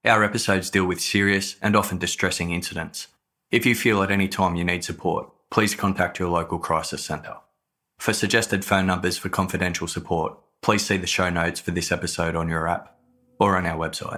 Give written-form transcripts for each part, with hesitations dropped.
Our episodes deal with serious and often distressing incidents. If you feel at any time you need support, please contact your local crisis centre. For suggested phone numbers for confidential support, please see the show notes for this episode on your app or on our website.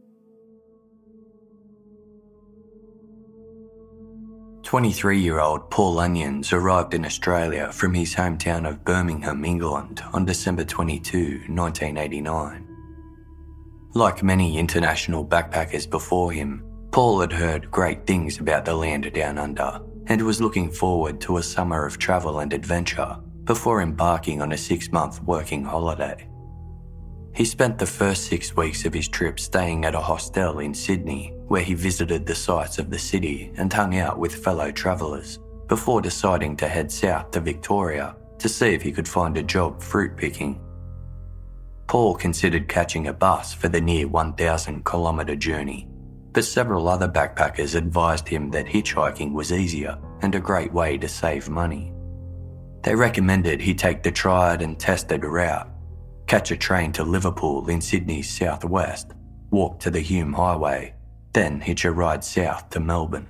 "23-year-old Paul Onions arrived in Australia from his hometown of Birmingham, England on December 22, 1989. Like many international backpackers before him, Paul had heard great things about the land down under and was looking forward to a summer of travel and adventure before embarking on a 6-month working holiday. He spent the first 6 weeks of his trip staying at a hostel in Sydney, where he visited the sights of the city and hung out with fellow travellers, before deciding to head south to Victoria to see if he could find a job fruit picking. Paul considered catching a bus for the near 1,000-kilometre journey, but several other backpackers advised him that hitchhiking was easier and a great way to save money. They recommended he take the tried and tested route, catch a train to Liverpool in Sydney's southwest, walk to the Hume Highway, then hitch a ride south to Melbourne.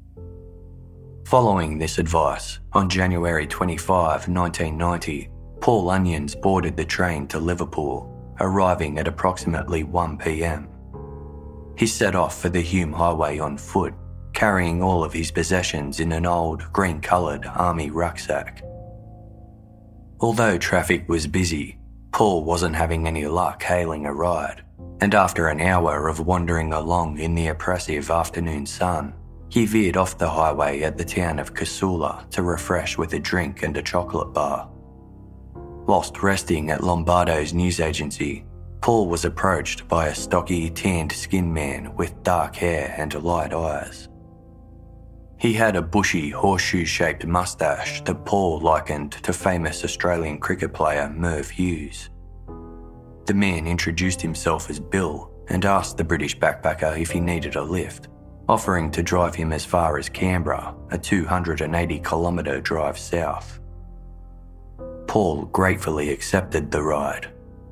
Following this advice, on January 25, 1990, Paul Onions boarded the train to Liverpool, arriving at approximately 1 p.m. He set off for the Hume Highway on foot, carrying all of his possessions in an old, green-coloured army rucksack. Although traffic was busy, Paul wasn't having any luck hailing a ride, and after an hour of wandering along in the oppressive afternoon sun, he veered off the highway at the town of Casula to refresh with a drink and a chocolate bar. Whilst resting at Lombardo's news agency, Paul was approached by a stocky, tanned-skinned man with dark hair and light eyes. He had a bushy, horseshoe-shaped moustache that Paul likened to famous Australian cricket player Merv Hughes. The man introduced himself as Bill and asked the British backpacker if he needed a lift, offering to drive him as far as Canberra, a 280-kilometre drive south. Paul gratefully accepted the ride.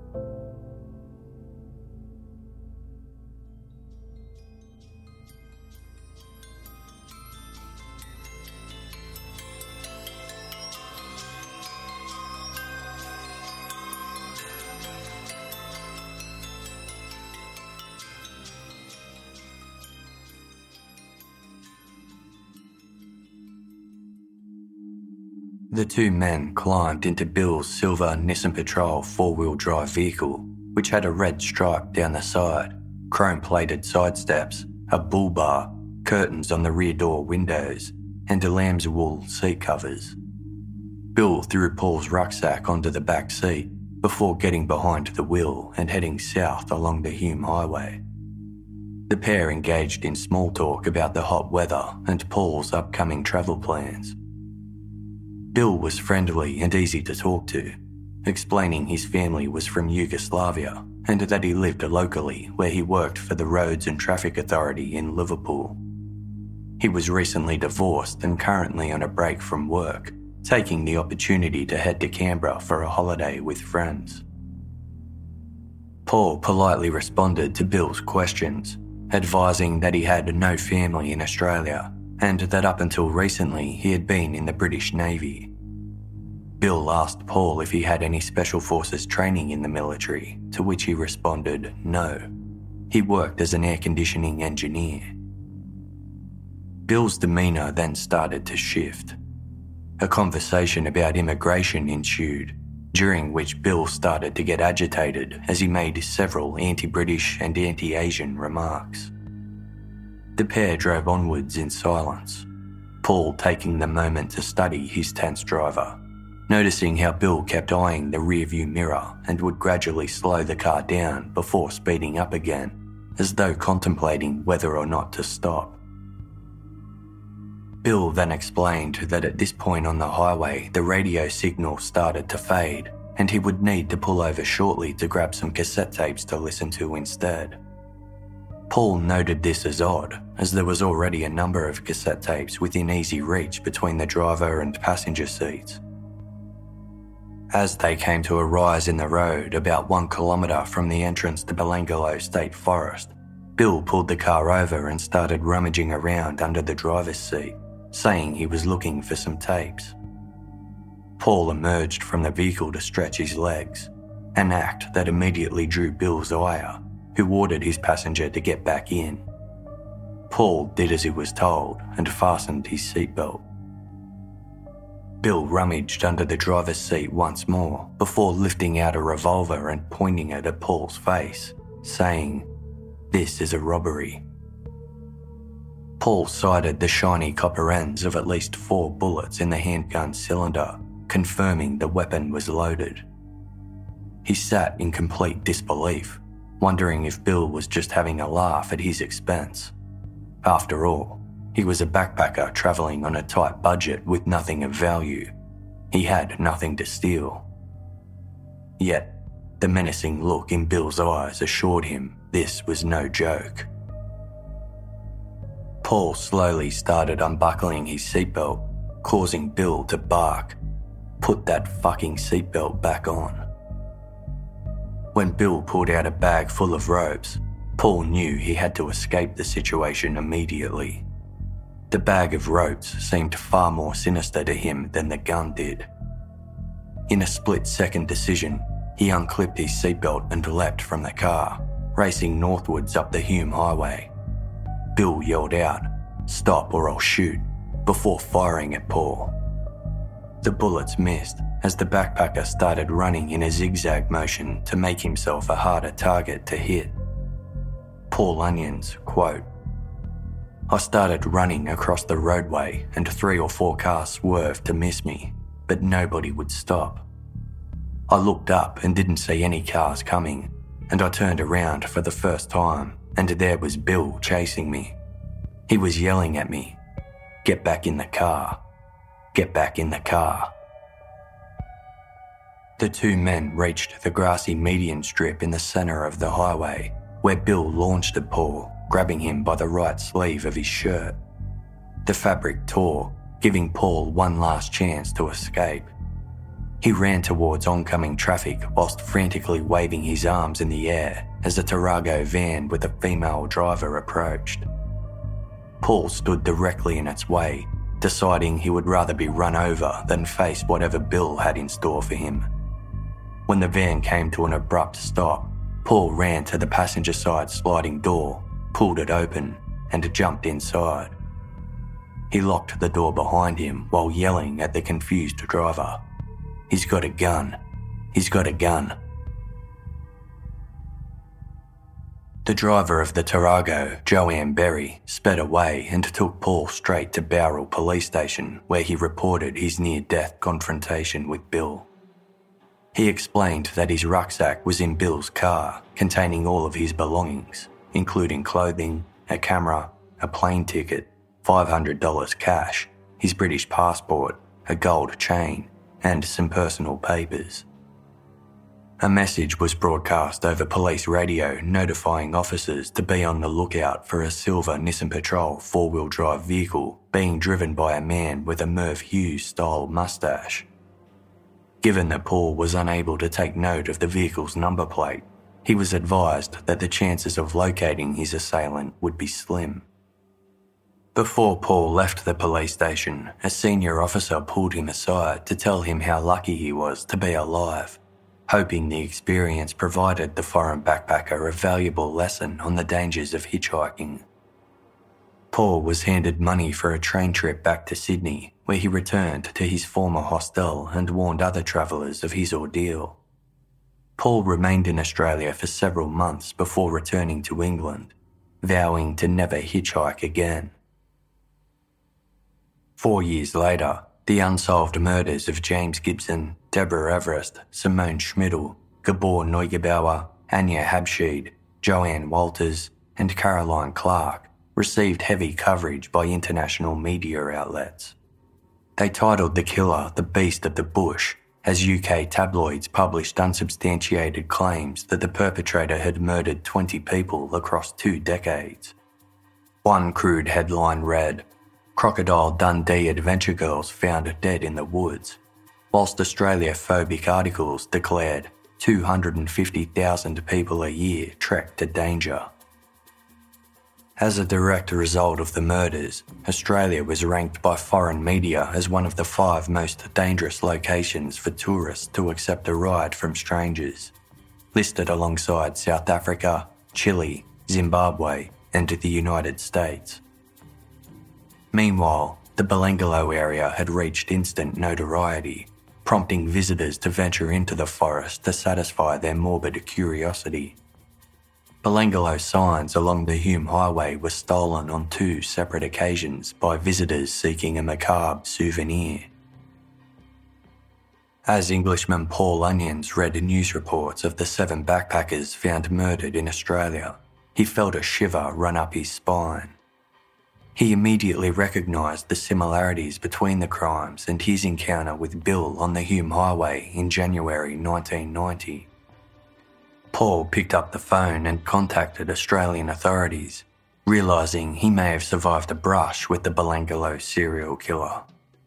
The two men climbed into Bill's silver Nissan Patrol 4-wheel drive vehicle, which had a red stripe down the side, chrome-plated side steps, a bull bar, curtains on the rear door windows, and lamb's wool seat covers. Bill threw Paul's rucksack onto the back seat before getting behind the wheel and heading south along the Hume Highway. The pair engaged in small talk about the hot weather and Paul's upcoming travel plans. Bill was friendly and easy to talk to, explaining his family was from Yugoslavia and that he lived locally where he worked for the Roads and Traffic Authority in Liverpool. He was recently divorced and currently on a break from work, taking the opportunity to head to Canberra for a holiday with friends. Paul politely responded to Bill's questions, advising that he had no family in Australia and that up until recently he had been in the British Navy. Bill asked Paul if he had any Special Forces training in the military, to which he responded no. He worked as an air conditioning engineer. Bill's demeanour then started to shift. A conversation about immigration ensued, during which Bill started to get agitated as he made several anti-British and anti-Asian remarks. The pair drove onwards in silence, Paul taking the moment to study his tense driver, noticing how Bill kept eyeing the rearview mirror and would gradually slow the car down before speeding up again, as though contemplating whether or not to stop. Bill then explained that at this point on the highway the radio signal started to fade and he would need to pull over shortly to grab some cassette tapes to listen to instead. Paul noted this as odd, as there was already a number of cassette tapes within easy reach between the driver and passenger seats. As they came to a rise in the road about 1 kilometre from the entrance to Belangolo State Forest, Bill pulled the car over and started rummaging around under the driver's seat, saying he was looking for some tapes. Paul emerged from the vehicle to stretch his legs, an act that immediately drew Bill's ire, who ordered his passenger to get back in. Paul did as he was told and fastened his seatbelt. Bill rummaged under the driver's seat once more before lifting out a revolver and pointing it at Paul's face, saying, "This is a robbery." Paul sighted the shiny copper ends of at least 4 bullets in the handgun cylinder, confirming the weapon was loaded. He sat in complete disbelief, wondering if Bill was just having a laugh at his expense. After all, he was a backpacker travelling on a tight budget with nothing of value. He had nothing to steal. Yet, the menacing look in Bill's eyes assured him this was no joke. Paul slowly started unbuckling his seatbelt, causing Bill to bark, "Put that fucking seatbelt back on." When Bill pulled out a bag full of ropes, Paul knew he had to escape the situation immediately. The bag of ropes seemed far more sinister to him than the gun did. In a split-second decision, he unclipped his seatbelt and leapt from the car, racing northwards up the Hume Highway. Bill yelled out, "Stop or I'll shoot," before firing at Paul. The bullets missed as the backpacker started running in a zigzag motion to make himself a harder target to hit. Paul Onions, quote, "I started running across the roadway and 3 or 4 cars swerved to miss me, but nobody would stop. I looked up and didn't see any cars coming, and I turned around for the first time and there was Bill chasing me. He was yelling at me, 'Get back in the car. Get back in the car.'" The 2 men reached the grassy median strip in the centre of the highway, where Bill launched at Paul, grabbing him by the right sleeve of his shirt. The fabric tore, giving Paul one last chance to escape. He ran towards oncoming traffic whilst frantically waving his arms in the air as a Tarago van with a female driver approached. Paul stood directly in its way, deciding he would rather be run over than face whatever Bill had in store for him. When the van came to an abrupt stop, Paul ran to the passenger side sliding door, pulled it open, and jumped inside. He locked the door behind him while yelling at the confused driver, "He's got a gun. He's got a gun." The driver of the Tarago, Joanne Berry, sped away and took Paul straight to Bowral Police Station, where he reported his near-death confrontation with Bill. He explained that his rucksack was in Bill's car, containing all of his belongings, including clothing, a camera, a plane ticket, $500 cash, his British passport, a gold chain, and some personal papers. A message was broadcast over police radio notifying officers to be on the lookout for a silver Nissan Patrol 4-wheel drive vehicle being driven by a man with a Merv Hughes-style mustache. Given that Paul was unable to take note of the vehicle's number plate, he was advised that the chances of locating his assailant would be slim. Before Paul left the police station, a senior officer pulled him aside to tell him how lucky he was to be alive, hoping the experience provided the foreign backpacker a valuable lesson on the dangers of hitchhiking. Paul was handed money for a train trip back to Sydney, where he returned to his former hostel and warned other travellers of his ordeal. Paul remained in Australia for several months before returning to England, vowing to never hitchhike again. 4 years later, the unsolved murders of James Gibson, Deborah Everest, Simone Schmidl, Gabor Neugebauer, Anya Habsheed, Joanne Walters, and Caroline Clark received heavy coverage by international media outlets. They titled the killer the Beast of the Bush, as UK tabloids published unsubstantiated claims that the perpetrator had murdered 20 people across 2 decades. One crude headline read, "Crocodile Dundee adventure girls found dead in the woods," whilst Australia-phobic articles declared 250,000 people a year trek to danger. As a direct result of the murders, Australia was ranked by foreign media as one of the 5 most dangerous locations for tourists to accept a ride from strangers, listed alongside South Africa, Chile, Zimbabwe, and the United States. Meanwhile, the Belangolo area had reached instant notoriety, prompting visitors to venture into the forest to satisfy their morbid curiosity. Belangolo signs along the Hume Highway were stolen on 2 separate occasions by visitors seeking a macabre souvenir. As Englishman Paul Onions read news reports of the 7 backpackers found murdered in Australia, he felt a shiver run up his spine. He immediately recognised the similarities between the crimes and his encounter with Bill on the Hume Highway in January 1990. Paul picked up the phone and contacted Australian authorities, realising he may have survived a brush with the Belangolo serial killer.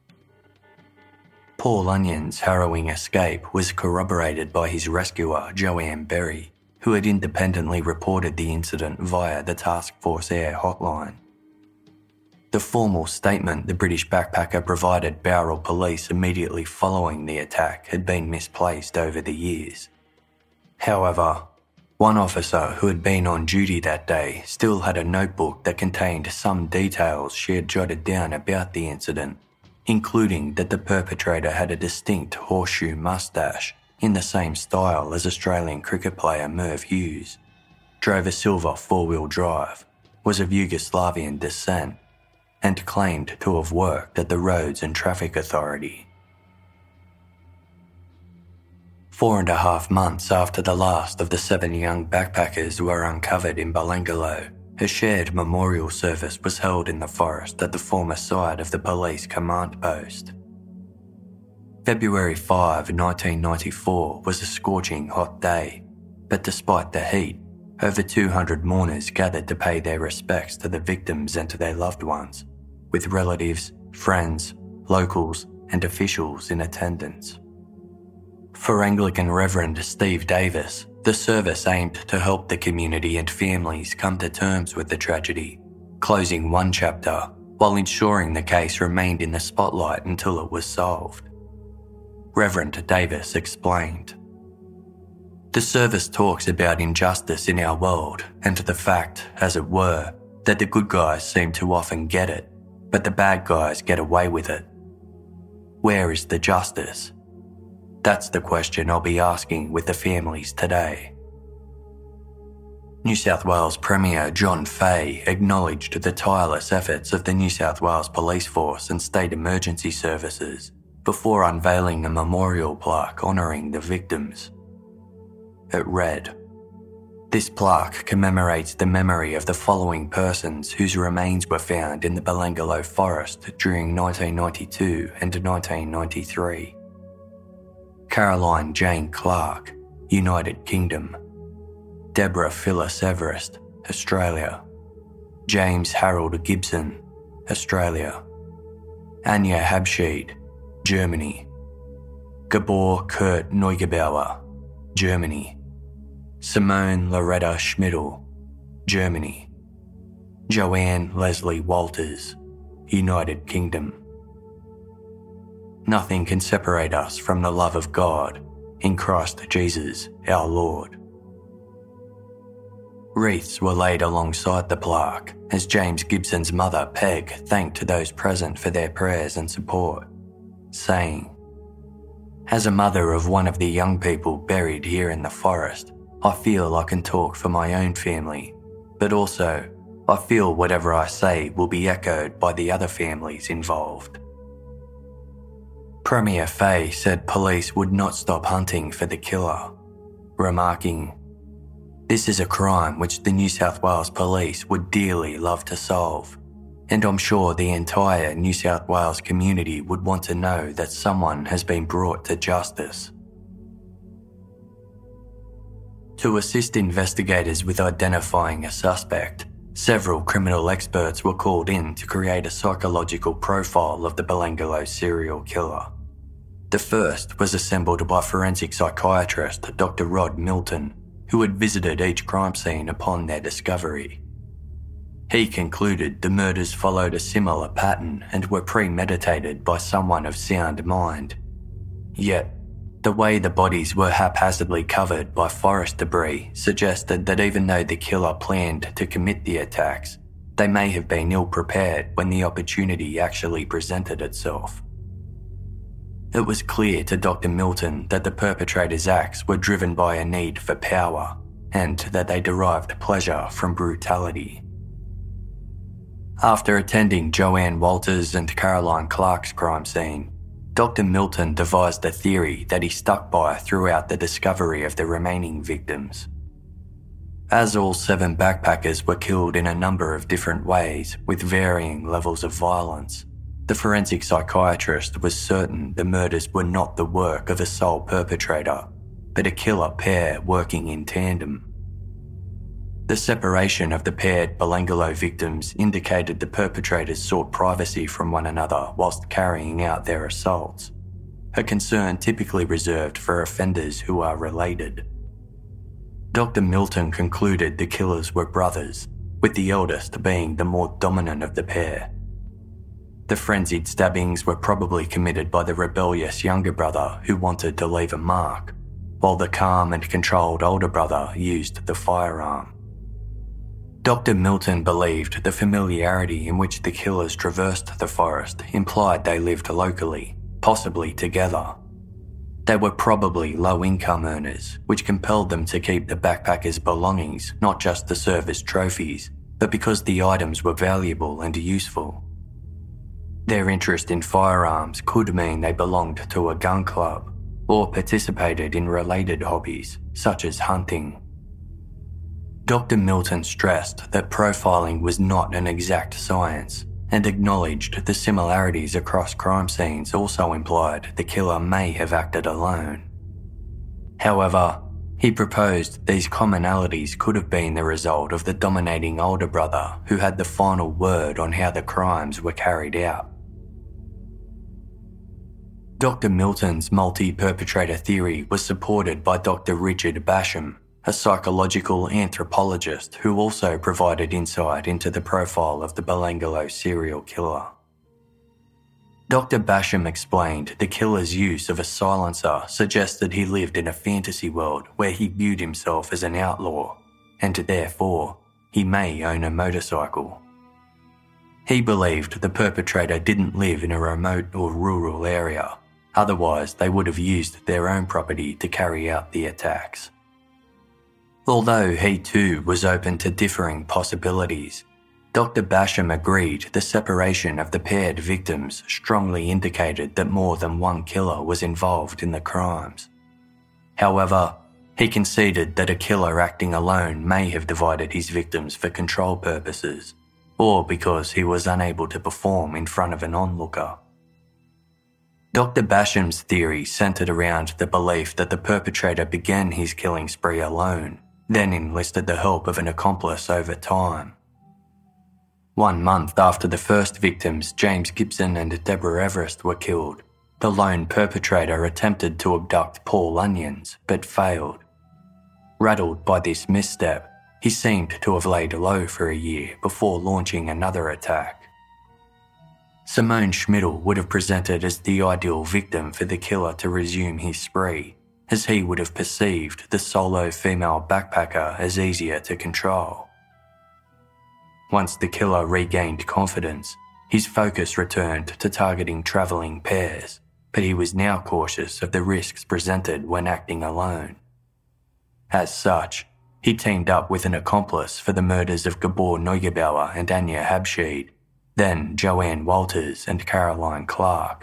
Paul Onions' harrowing escape was corroborated by his rescuer, Joanne Berry, who had independently reported the incident via the Task Force Air hotline. The formal statement the British backpacker provided Bowral police immediately following the attack had been misplaced over the years. However, one officer who had been on duty that day still had a notebook that contained some details she had jotted down about the incident, including that the perpetrator had a distinct horseshoe moustache in the same style as Australian cricket player Merv Hughes, drove a silver 4-wheel drive, was of Yugoslavian descent, and claimed to have worked at the Roads and Traffic Authority. 4.5 months after the last of the 7 young backpackers were uncovered in Belangolo, a shared memorial service was held in the forest at the former site of the police command post. February 5, 1994 was a scorching hot day, but despite the heat, over 200 mourners gathered to pay their respects to the victims and to their loved ones, with relatives, friends, locals, and officials in attendance. For Anglican Reverend Steve Davis, the service aimed to help the community and families come to terms with the tragedy, closing one chapter while ensuring the case remained in the spotlight until it was solved. Reverend Davis explained, "The service talks about injustice in our world and the fact, as it were, that the good guys seem to often get it, but the bad guys get away with it. Where is the justice? That's the question I'll be asking with the families today." New South Wales Premier John Fahey acknowledged the tireless efforts of the New South Wales Police Force and State Emergency Services before unveiling a memorial plaque honouring the victims. It read, "This plaque commemorates the memory of the following persons whose remains were found in the Belangolo forest during 1992 and 1993. Caroline Jane Clark, United Kingdom. Deborah Phyllis Everest, Australia. James Harold Gibson, Australia. Anja Habschied, Germany. Gabor Kurt Neugebauer, Germany. Simone Loretta Schmidl, Germany. Joanne Leslie Walters, United Kingdom. Nothing can separate us from the love of God in Christ Jesus our Lord." Wreaths were laid alongside the plaque as James Gibson's mother, Peg, thanked those present for their prayers and support, saying, "As a mother of one of the young people buried here in the forest, I feel I can talk for my own family, but also I feel whatever I say will be echoed by the other families involved." Premier Fahey said police would not stop hunting for the killer, remarking, "This is a crime which the New South Wales Police would dearly love to solve, and I'm sure the entire New South Wales community would want to know that someone has been brought to justice." To assist investigators with identifying a suspect, several criminal experts were called in to create a psychological profile of the Belangolo serial killer. The first was assembled by forensic psychiatrist Dr. Rod Milton, who had visited each crime scene upon their discovery. He concluded the murders followed a similar pattern and were premeditated by someone of sound mind. Yet, the way the bodies were haphazardly covered by forest debris suggested that even though the killer planned to commit the attacks, they may have been ill-prepared when the opportunity actually presented itself. It was clear to Dr. Milton that the perpetrator's acts were driven by a need for power and that they derived pleasure from brutality. After attending Joanne Walters and Caroline Clark's crime scene, Dr. Milton devised a theory that he stuck by throughout the discovery of the remaining victims. As all 7 backpackers were killed in a number of different ways with varying levels of violence, the forensic psychiatrist was certain the murders were not the work of a sole perpetrator, but a killer pair working in tandem. The separation of the paired Belangolo victims indicated the perpetrators sought privacy from one another whilst carrying out their assaults, a concern typically reserved for offenders who are related. Dr. Milton concluded the killers were brothers, with the eldest being the more dominant of the pair. The frenzied stabbings were probably committed by the rebellious younger brother who wanted to leave a mark, while the calm and controlled older brother used the firearm. Dr. Milton believed the familiarity in which the killers traversed the forest implied they lived locally, possibly together. They were probably low-income earners, which compelled them to keep the backpackers' belongings not just to serve as trophies, but because the items were valuable and useful. Their interest in firearms could mean they belonged to a gun club or participated in related hobbies, such as hunting. Dr. Milton stressed that profiling was not an exact science and acknowledged the similarities across crime scenes also implied the killer may have acted alone. However, he proposed these commonalities could have been the result of the dominating older brother who had the final word on how the crimes were carried out. Dr. Milton's multi-perpetrator theory was supported by Dr. Richard Basham, a psychological anthropologist who also provided insight into the profile of the Belangolo serial killer. Dr. Basham explained the killer's use of a silencer suggested he lived in a fantasy world where he viewed himself as an outlaw, and therefore, he may own a motorcycle. He believed the perpetrator didn't live in a remote or rural area, otherwise they would have used their own property to carry out the attacks. Although he too was open to differing possibilities, Dr. Basham agreed the separation of the paired victims strongly indicated that more than one killer was involved in the crimes. However, he conceded that a killer acting alone may have divided his victims for control purposes, or because he was unable to perform in front of an onlooker. Dr. Basham's theory centered around the belief that the perpetrator began his killing spree alone, then enlisted the help of an accomplice over time. 1 month after the first victims, James Gibson and Deborah Everest, were killed, the lone perpetrator attempted to abduct Paul Onions, but failed. Rattled by this misstep, he seemed to have laid low for a year before launching another attack. Simone Schmidl would have presented as the ideal victim for the killer to resume his spree, as he would have perceived the solo female backpacker as easier to control. Once the killer regained confidence, his focus returned to targeting travelling pairs, but he was now cautious of the risks presented when acting alone. As such, he teamed up with an accomplice for the murders of Gabor Neugebauer and Anya Habschied, then Joanne Walters and Caroline Clark.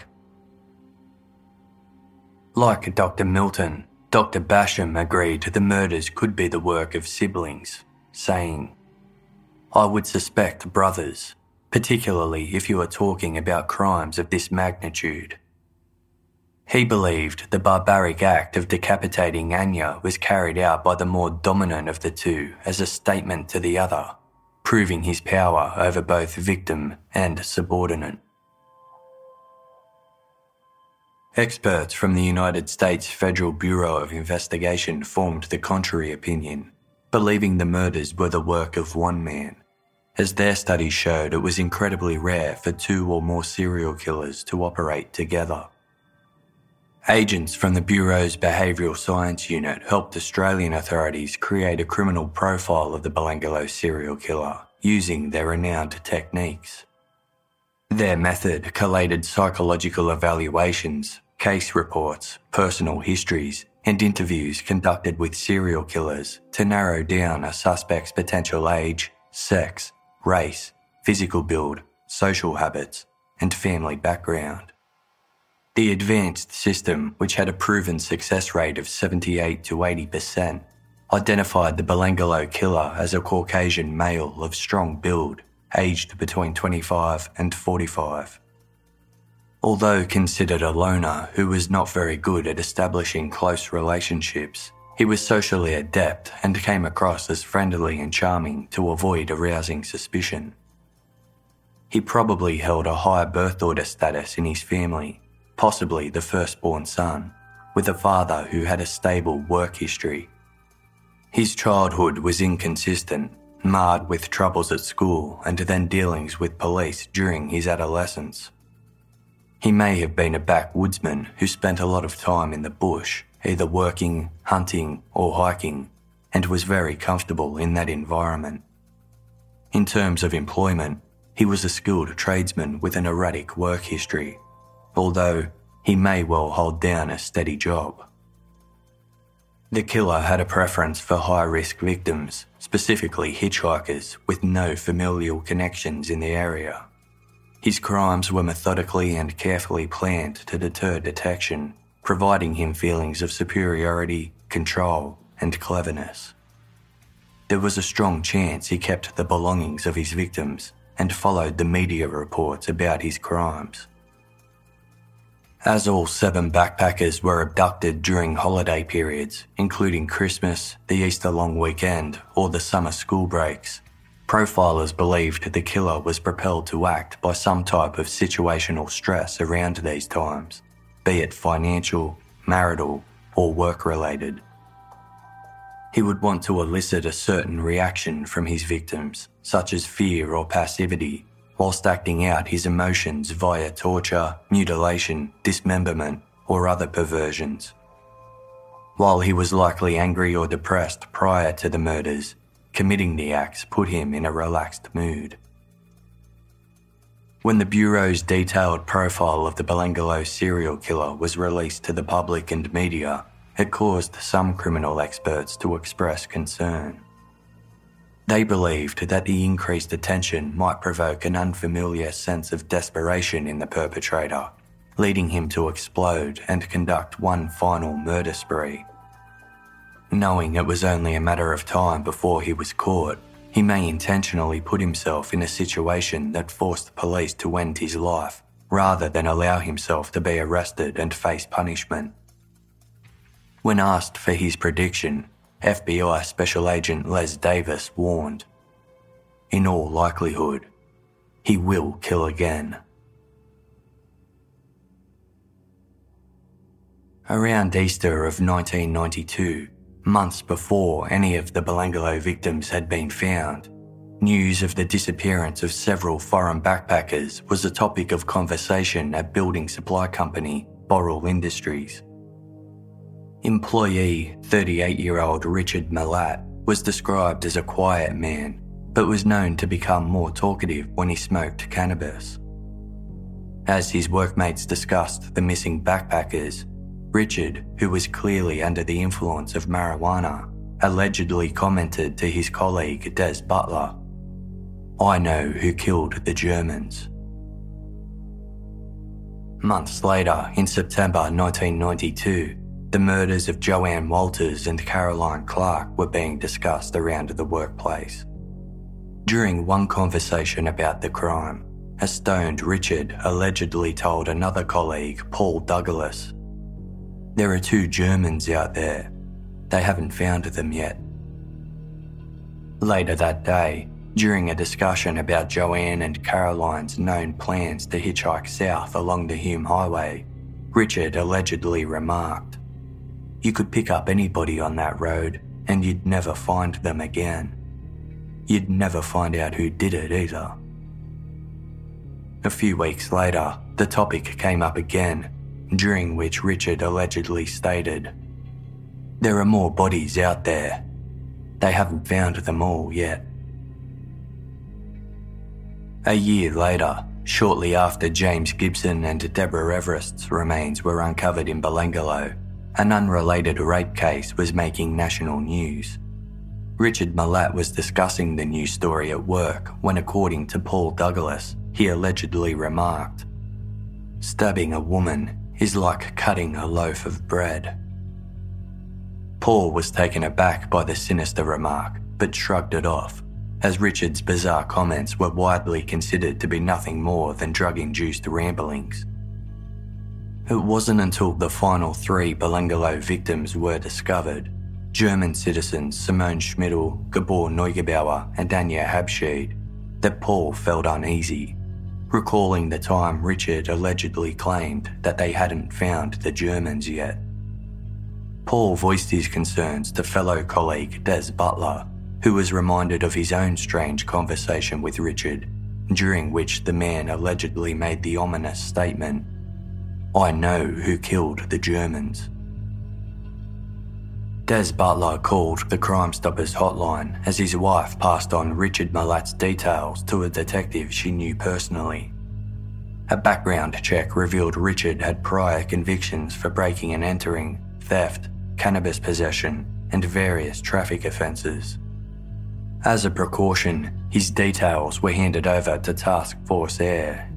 Like Dr. Milton, Dr. Basham agreed the murders could be the work of siblings, saying, "I would suspect brothers, particularly if you are talking about crimes of this magnitude." He believed the barbaric act of decapitating Anya was carried out by the more dominant of the two as a statement to the other, proving his power over both victim and subordinate. Experts from the United States Federal Bureau of Investigation formed the contrary opinion, believing the murders were the work of one man, as their studies showed it was incredibly rare for two or more serial killers to operate together. Agents from the Bureau's Behavioural Science Unit helped Australian authorities create a criminal profile of the Belangolo serial killer using their renowned techniques. Their method collated psychological evaluations, case reports, personal histories, and interviews conducted with serial killers to narrow down a suspect's potential age, sex, race, physical build, social habits, and family background. The advanced system, which had a proven success rate of 78 to 80%, identified the Belangolo killer as a Caucasian male of strong build, aged between 25 and 45. Although considered a loner who was not very good at establishing close relationships, he was socially adept and came across as friendly and charming to avoid arousing suspicion. He probably held a high birth order status in his family, possibly the firstborn son, with a father who had a stable work history. His childhood was inconsistent, marred with troubles at school and then dealings with police during his adolescence. He may have been a backwoodsman who spent a lot of time in the bush, either working, hunting, or hiking, and was very comfortable in that environment. In terms of employment, he was a skilled tradesman with an erratic work history, although he may well hold down a steady job. The killer had a preference for high-risk victims, specifically hitchhikers with no familial connections in the area. His crimes were methodically and carefully planned to deter detection, providing him feelings of superiority, control, and cleverness. There was a strong chance he kept the belongings of his victims and followed the media reports about his crimes. As all 7 backpackers were abducted during holiday periods, including Christmas, the Easter long weekend, or the summer school breaks, profilers believed the killer was propelled to act by some type of situational stress around these times, be it financial, marital, or work-related. He would want to elicit a certain reaction from his victims, such as fear or passivity, whilst acting out his emotions via torture, mutilation, dismemberment, or other perversions. While he was likely angry or depressed prior to the murders, committing the acts put him in a relaxed mood. When the Bureau's detailed profile of the Belangolo serial killer was released to the public and media, it caused some criminal experts to express concern. They believed that the increased attention might provoke an unfamiliar sense of desperation in the perpetrator, leading him to explode and conduct one final murder spree. Knowing it was only a matter of time before he was caught, he may intentionally put himself in a situation that forced police to end his life, rather than allow himself to be arrested and face punishment. When asked for his prediction, FBI Special Agent Les Davis warned, "In all likelihood, he will kill again." Around Easter of 1992, months before any of the Belangolo victims had been found, news of the disappearance of several foreign backpackers was a topic of conversation at building supply company Boral Industries. Employee 38-year-old Richard Malat was described as a quiet man, but was known to become more talkative when he smoked cannabis. As his workmates discussed the missing backpackers, Richard, who was clearly under the influence of marijuana, allegedly commented to his colleague Des Butler, "I know who killed the Germans." Months later, in September 1992, the murders of Joanne Walters and Caroline Clark were being discussed around the workplace. During one conversation about the crime, a stoned Richard allegedly told another colleague, Paul Douglas, "There are 2 Germans out there. They haven't found them yet." Later that day, during a discussion about Joanne and Caroline's known plans to hitchhike south along the Hume Highway, Richard allegedly remarked, "You could pick up anybody on that road and you'd never find them again. you'd never find out who did it either. A few weeks later, the topic came up again, during which Richard allegedly stated, "There are more bodies out there. They haven't found them all yet." A year later, shortly after James Gibson and Deborah Everest's remains were uncovered in Belangolo, an unrelated rape case was making national news. Richard Malat was discussing the news story at work when, according to Paul Douglas, he allegedly remarked, "Stabbing a woman is like cutting a loaf of bread." Paul was taken aback by the sinister remark, but shrugged it off, as Richard's bizarre comments were widely considered to be nothing more than drug-induced ramblings. It wasn't until the final 3 Belangolo victims were discovered, German citizens Simone Schmidl, Gabor Neugebauer and Anja Habschied, that Paul felt uneasy, recalling the time Richard allegedly claimed that they hadn't found the Germans yet. Paul voiced his concerns to fellow colleague Des Butler, who was reminded of his own strange conversation with Richard, during which the man allegedly made the ominous statement, "I know who killed the Germans." Des Butler called the Crime Stoppers hotline as his wife passed on Richard Malat's details to a detective she knew personally. A background check revealed Richard had prior convictions for breaking and entering, theft, cannabis possession, and various traffic offences. As a precaution, his details were handed over to Task Force Air.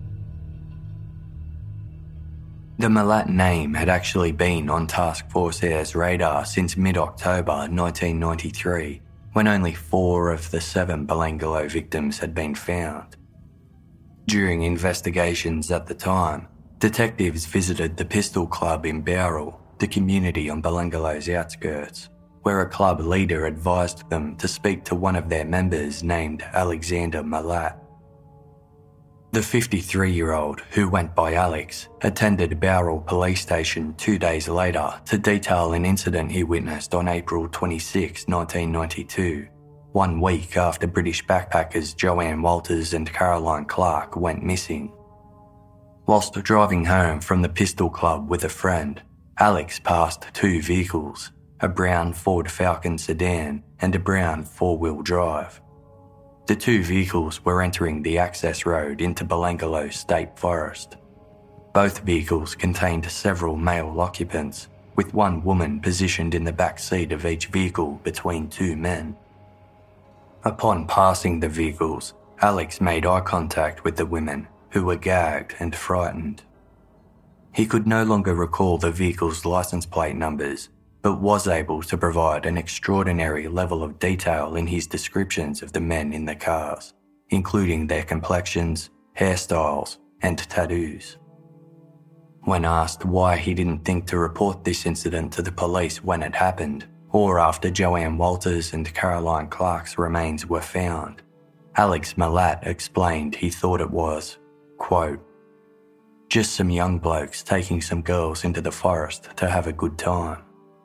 The Malat name had actually been on Task Force Air's radar since mid-October 1993, when only 4 of the 7 Belangolo victims had been found. During investigations at the time, detectives visited the Pistol Club in Bowral, the community on Belangolo's outskirts, where a club leader advised them to speak to one of their members named Alexander Malat. The 53-year-old, who went by Alex, attended Bowral Police Station 2 days later to detail an incident he witnessed on April 26, 1992, 1 week after British backpackers Joanne Walters and Caroline Clark went missing. Whilst driving home from the Pistol Club with a friend, Alex passed 2 vehicles, a brown Ford Falcon sedan and a brown 4-wheel drive. The 2 vehicles were entering the access road into Belangolo State Forest. Both vehicles contained several male occupants, with 1 woman positioned in the back seat of each vehicle between 2 men. Upon passing the vehicles, Alex made eye contact with the women, who were gagged and frightened. He could no longer recall the vehicle's license plate numbers, but was able to provide an extraordinary level of detail in his descriptions of the men in the cars, including their complexions, hairstyles, and tattoos. When asked why he didn't think to report this incident to the police when it happened, or after Joanne Walters and Caroline Clark's remains were found, Alex Malat explained he thought it was, quote, "just some young blokes taking some girls into the forest to have a good time."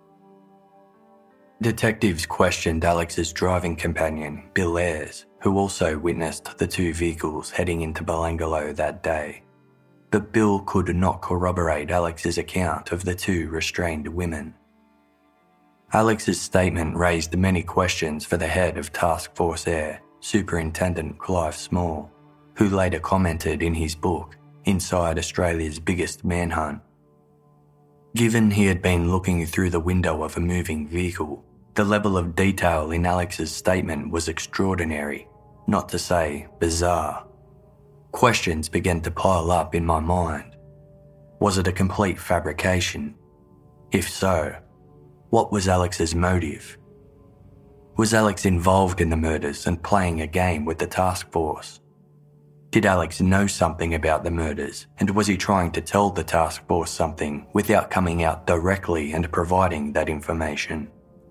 Detectives questioned Alex's driving companion, Bill Ayres, who also witnessed the 2 vehicles heading into Belangolo that day. But Bill could not corroborate Alex's account of the 2 restrained women. Alex's statement raised many questions for the head of Task Force Air, Superintendent Clive Small, who later commented in his book, Inside Australia's Biggest Manhunt. Given he had been looking through the window of a moving vehicle, the level of detail in Alex's statement was extraordinary, not to say bizarre. Questions began to pile up in my mind. Was it a complete fabrication? If so, what was Alex's motive? Was Alex involved in the murders and playing a game with the task force? Did Alex know something about the murders, and was he trying to tell the task force something without coming out directly and providing that information?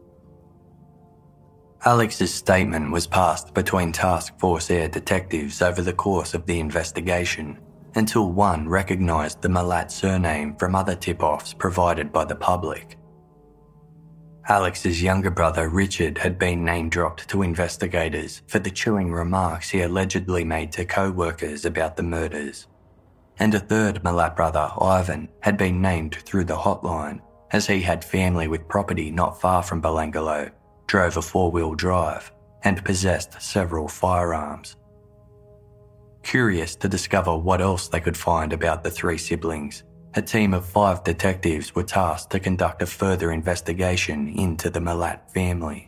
Alex's statement was passed between Task Force Air detectives over the course of the investigation, until one recognised the Malat surname from other tip-offs provided by the public. Alex's younger brother Richard had been name-dropped to investigators for the chilling remarks he allegedly made to co-workers about the murders. And a third Malat brother, Ivan, had been named through the hotline as he had family with property not far from Belangolo, drove a four-wheel drive, and possessed several firearms. Curious to discover what else they could find about the three siblings, a team of 5 detectives were tasked to conduct a further investigation into the Malat family.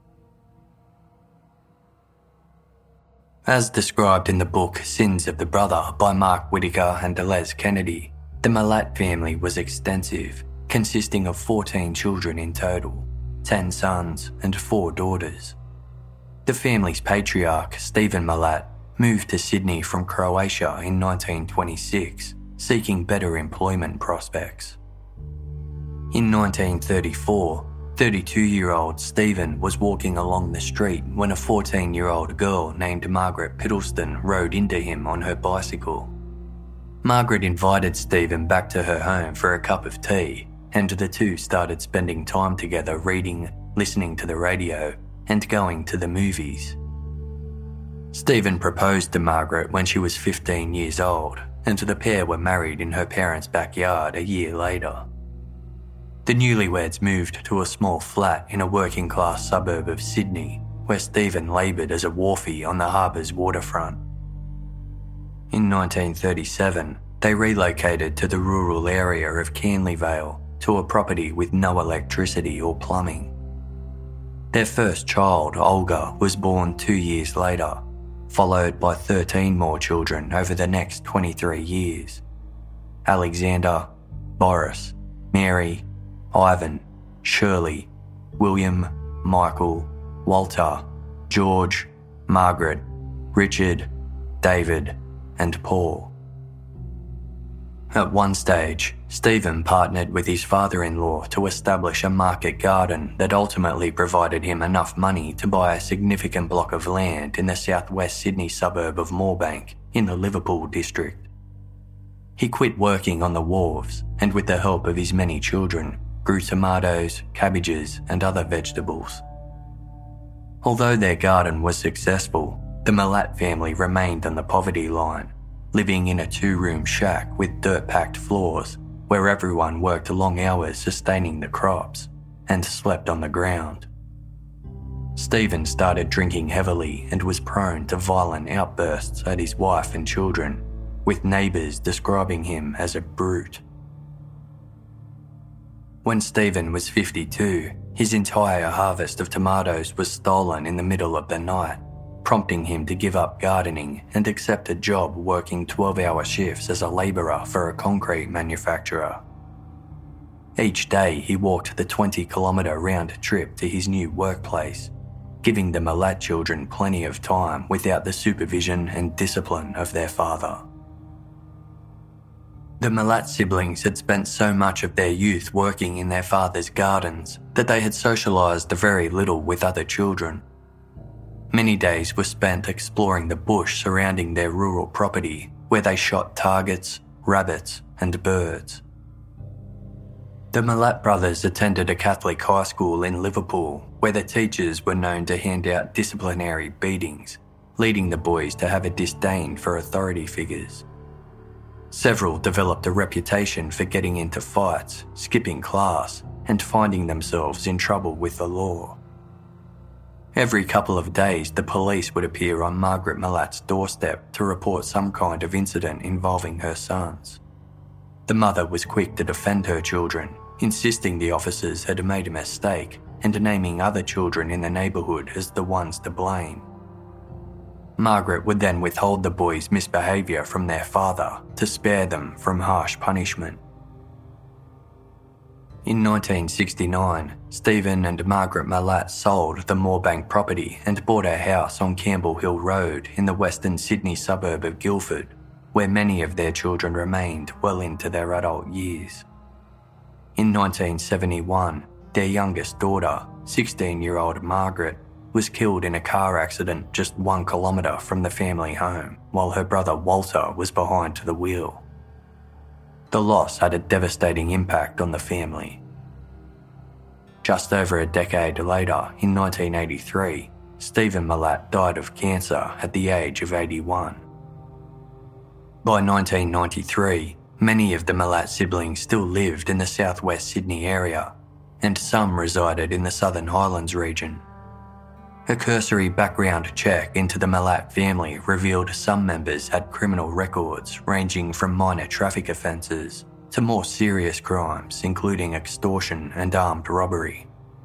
As described in the book Sins of the Brother by Mark Whitaker and Les Kennedy, the Malat family was extensive, consisting of 14 children in total, 10 sons and 4 daughters. The family's patriarch, Stephen Malat, moved to Sydney from Croatia in 1926, seeking better employment prospects. In 1934, 32-year-old Stephen was walking along the street when a 14-year-old girl named Margaret Piddleston rode into him on her bicycle. Margaret invited Stephen back to her home for a cup of tea, and the two started spending time together reading, listening to the radio, and going to the movies. Stephen proposed to Margaret when she was 15 years old, and the pair were married in her parents' backyard a year later. The newlyweds moved to a small flat in a working-class suburb of Sydney, where Stephen laboured as a wharfie on the harbour's waterfront. In 1937, they relocated to the rural area of Canley Vale to a property with no electricity or plumbing. Their first child, Olga, was born 2 years later, followed by 13 more children over the next 23 years. Alexander, Boris, Mary, Ivan, Shirley, William, Michael, Walter, George, Margaret, Richard, David, and Paul. At one stage, Stephen partnered with his father-in-law to establish a market garden that ultimately provided him enough money to buy a significant block of land in the southwest Sydney suburb of Moorebank in the Liverpool district. He quit working on the wharves and, with the help of his many children, grew tomatoes, cabbages, and other vegetables. Although their garden was successful, the Malat family remained on the poverty line, living in a 2-room shack with dirt-packed floors where everyone worked long hours sustaining the crops and slept on the ground. Stephen started drinking heavily and was prone to violent outbursts at his wife and children, with neighbours describing him as a brute. When Stephen was 52, his entire harvest of tomatoes was stolen in the middle of the night, prompting him to give up gardening and accept a job working 12-hour shifts as a labourer for a concrete manufacturer. Each day he walked the 20-kilometre round trip to his new workplace, giving the Malat children plenty of time without the supervision and discipline of their father. The Malat siblings had spent so much of their youth working in their father's gardens that they had socialised very little with other children. Many days were spent exploring the bush surrounding their rural property, where they shot targets, rabbits, and birds. The Malat brothers attended a Catholic high school in Liverpool, where the teachers were known to hand out disciplinary beatings, leading the boys to have a disdain for authority figures. Several developed a reputation for getting into fights, skipping class, and finding themselves in trouble with the law. Every couple of days, the police would appear on Margaret Malat's doorstep to report some kind of incident involving her sons. The mother was quick to defend her children, insisting the officers had made a mistake and naming other children in the neighbourhood as the ones to blame. Margaret would then withhold the boys' misbehaviour from their father to spare them from harsh punishment. In 1969, Stephen and Margaret Malat sold the Moorebank property and bought a house on Campbell Hill Road in the western Sydney suburb of Guildford, where many of their children remained well into their adult years. In 1971, their youngest daughter, 16-year-old Margaret, was killed in a car accident just 1 kilometre from the family home, while her brother Walter was behind the wheel. The loss had a devastating impact on the family. Just over a decade later, in 1983, Stephen Milat died of cancer at the age of 81. By 1993, many of the Milat siblings still lived in the southwest Sydney area, and some resided in the Southern Highlands region. A cursory background check into the Milat family revealed some members had criminal records ranging from minor traffic offences to more serious crimes, including extortion and armed robbery.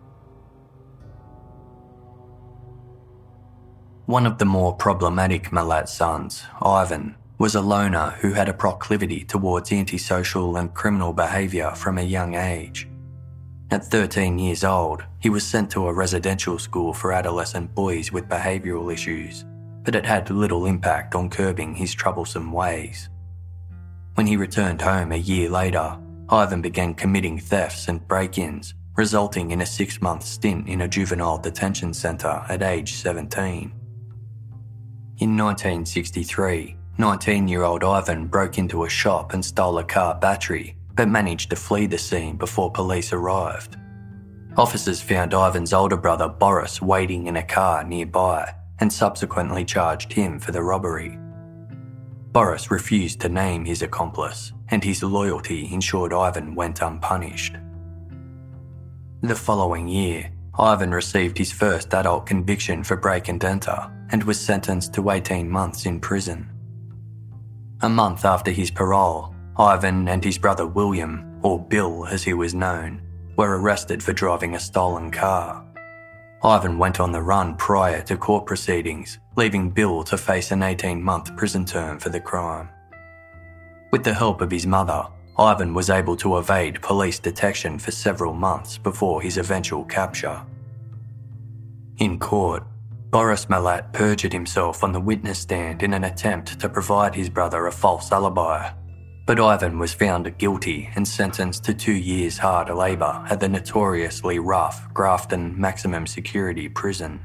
One of the more problematic Milat sons, Ivan, was a loner who had a proclivity towards antisocial and criminal behaviour from a young age. At 13 years old, he was sent to a residential school for adolescent boys with behavioural issues, but it had little impact on curbing his troublesome ways. When he returned home a year later, Ivan began committing thefts and break-ins, resulting in a 6-month stint in a juvenile detention centre at age 17. In 1963, 19-year-old Ivan broke into a shop and stole a car battery, but managed to flee the scene before police arrived. Officers found Ivan's older brother Boris waiting in a car nearby and subsequently charged him for the robbery. Boris refused to name his accomplice, and his loyalty ensured Ivan went unpunished. The following year, Ivan received his first adult conviction for break and enter and was sentenced to 18 months in prison. A month after his parole, Ivan and his brother William, or Bill as he was known, were arrested for driving a stolen car. Ivan went on the run prior to court proceedings, leaving Bill to face an 18-month prison term for the crime. With the help of his mother, Ivan was able to evade police detection for several months before his eventual capture. In court, Boris Milat perjured himself on the witness stand in an attempt to provide his brother a false alibi, but Ivan was found guilty and sentenced to 2 years hard labour at the notoriously rough Grafton Maximum Security Prison.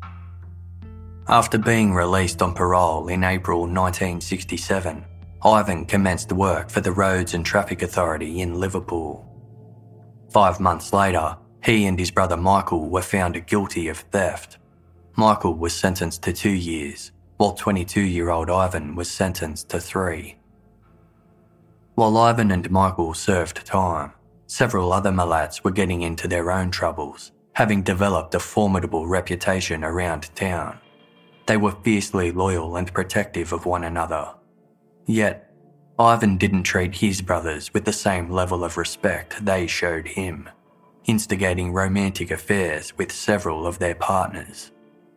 After being released on parole in April 1967, Ivan commenced work for the Roads and Traffic Authority in Liverpool. 5 months later, he and his brother Michael were found guilty of theft. Michael was sentenced to 2 years, while 22-year-old Ivan was sentenced to 3. While Ivan and Michael served time, several other Milats were getting into their own troubles, having developed a formidable reputation around town. They were fiercely loyal and protective of one another. Yet, Ivan didn't treat his brothers with the same level of respect they showed him, instigating romantic affairs with several of their partners.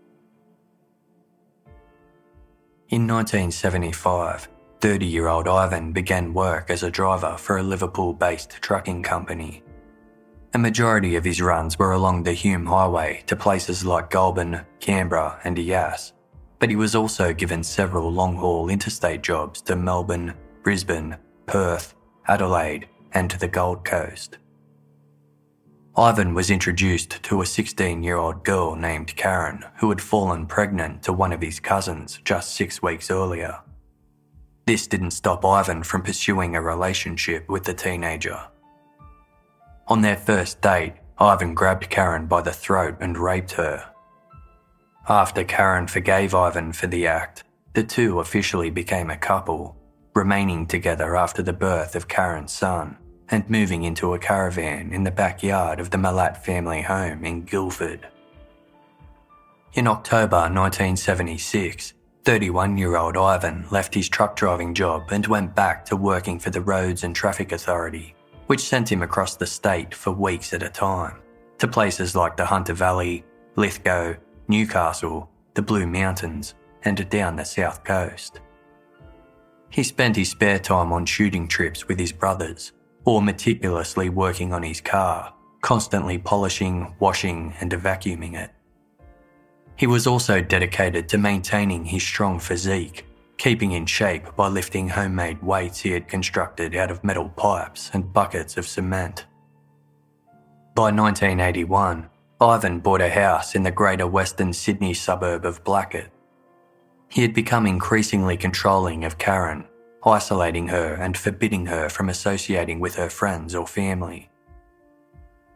In 1975, 30-year-old Ivan began work as a driver for a Liverpool-based trucking company. A majority of his runs were along the Hume Highway to places like Goulburn, Canberra and Yass, but he was also given several long-haul interstate jobs to Melbourne, Brisbane, Perth, Adelaide and to the Gold Coast. Ivan was introduced to a 16-year-old girl named Karen who had fallen pregnant to one of his cousins just 6 weeks earlier. This didn't stop Ivan from pursuing a relationship with the teenager. On their first date, Ivan grabbed Karen by the throat and raped her. After Karen forgave Ivan for the act, the two officially became a couple, remaining together after the birth of Karen's son and moving into a caravan in the backyard of the Milat family home in Guildford. In October 1976, 31-year-old Ivan left his truck driving job and went back to working for the Roads and Traffic Authority, which sent him across the state for weeks at a time, to places like the Hunter Valley, Lithgow, Newcastle, the Blue Mountains, and down the south coast. He spent his spare time on shooting trips with his brothers, or meticulously working on his car, constantly polishing, washing, and vacuuming it. He was also dedicated to maintaining his strong physique, keeping in shape by lifting homemade weights he had constructed out of metal pipes and buckets of cement. By 1981, Ivan bought a house in the Greater Western Sydney suburb of Blackett. He had become increasingly controlling of Karen, isolating her and forbidding her from associating with her friends or family.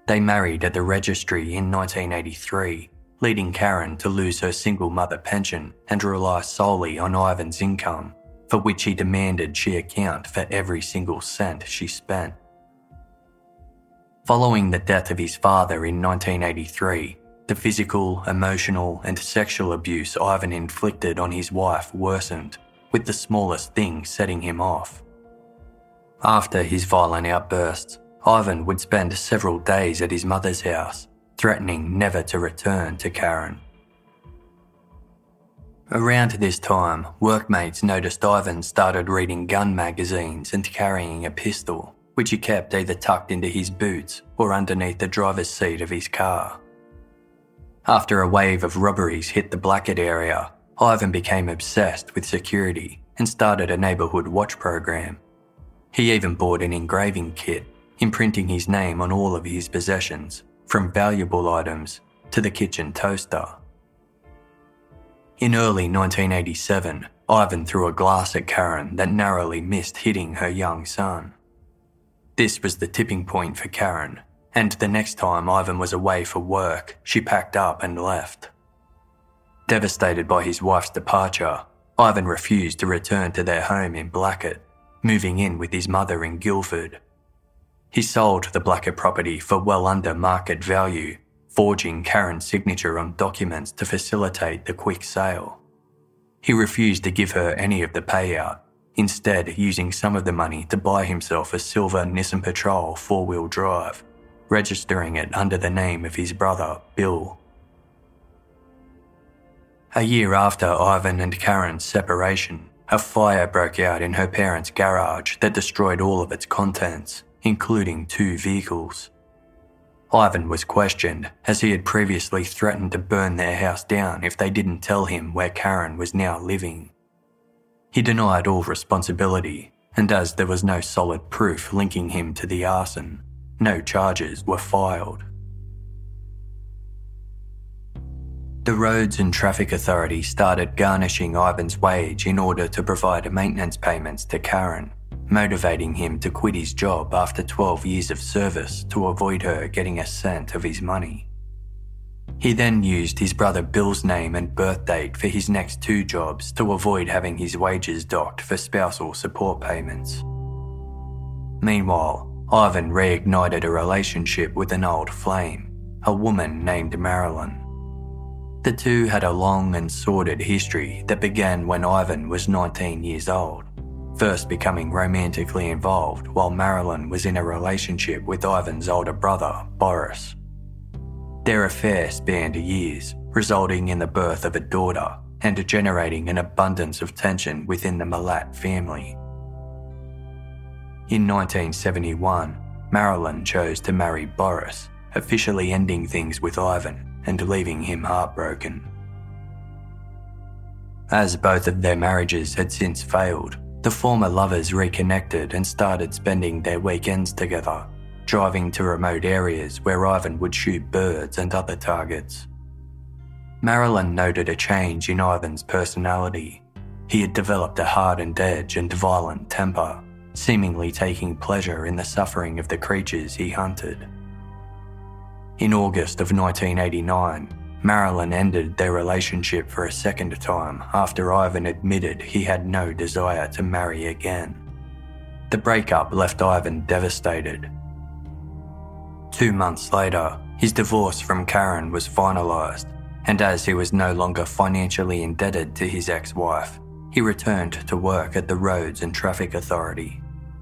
They married at the registry in 1983, leading Karen to lose her single mother pension and rely solely on Ivan's income, for which he demanded she account for every single cent she spent. Following the death of his father in 1983, the physical, emotional and sexual abuse Ivan inflicted on his wife worsened, with the smallest thing setting him off. After his violent outbursts, Ivan would spend several days at his mother's house, threatening never to return to Karen. Around this time, workmates noticed Ivan started reading gun magazines and carrying a pistol, which he kept either tucked into his boots or underneath the driver's seat of his car. After a wave of robberies hit the Blackett area, Ivan became obsessed with security and started a neighbourhood watch program. He even bought an engraving kit, imprinting his name on all of his possessions, from valuable items to the kitchen toaster. In early 1987, Ivan threw a glass at Karen that narrowly missed hitting her young son. This was the tipping point for Karen, and the next time Ivan was away for work, she packed up and left. Devastated by his wife's departure, Ivan refused to return to their home in Blackett, moving in with his mother in Guildford. He sold the Blackett property for well under market value, forging Karen's signature on documents to facilitate the quick sale. He refused to give her any of the payout, instead using some of the money to buy himself a silver Nissan Patrol 4-wheel drive, registering it under the name of his brother, Bill. A year after Ivan and Karen's separation, a fire broke out in her parents' garage that destroyed all of its contents, including 2 vehicles. Ivan was questioned, as he had previously threatened to burn their house down if they didn't tell him where Karen was now living. He denied all responsibility, and as there was no solid proof linking him to the arson, no charges were filed. The Roads and Traffic Authority started garnishing Ivan's wage in order to provide maintenance payments to Karen, motivating him to quit his job after 12 years of service to avoid her getting a cent of his money. He then used his brother Bill's name and birth date for his next 2 jobs to avoid having his wages docked for spousal support payments. Meanwhile, Ivan reignited a relationship with an old flame, a woman named Marilyn. The two had a long and sordid history that began when Ivan was 19 years old, first becoming romantically involved while Marilyn was in a relationship with Ivan's older brother, Boris. Their affair spanned years, resulting in the birth of a daughter and generating an abundance of tension within the Malat family. In 1971, Marilyn chose to marry Boris, officially ending things with Ivan and leaving him heartbroken. As both of their marriages had since failed, the former lovers reconnected and started spending their weekends together, driving to remote areas where Ivan would shoot birds and other targets. Marilyn noted a change in Ivan's personality. He had developed a hardened edge and violent temper, seemingly taking pleasure in the suffering of the creatures he hunted. In August of 1989, Marilyn ended their relationship for a second time after Ivan admitted he had no desire to marry again. The breakup left Ivan devastated. 2 months later, his divorce from Karen was finalised, and as he was no longer financially indebted to his ex-wife, he returned to work at the Roads and Traffic Authority.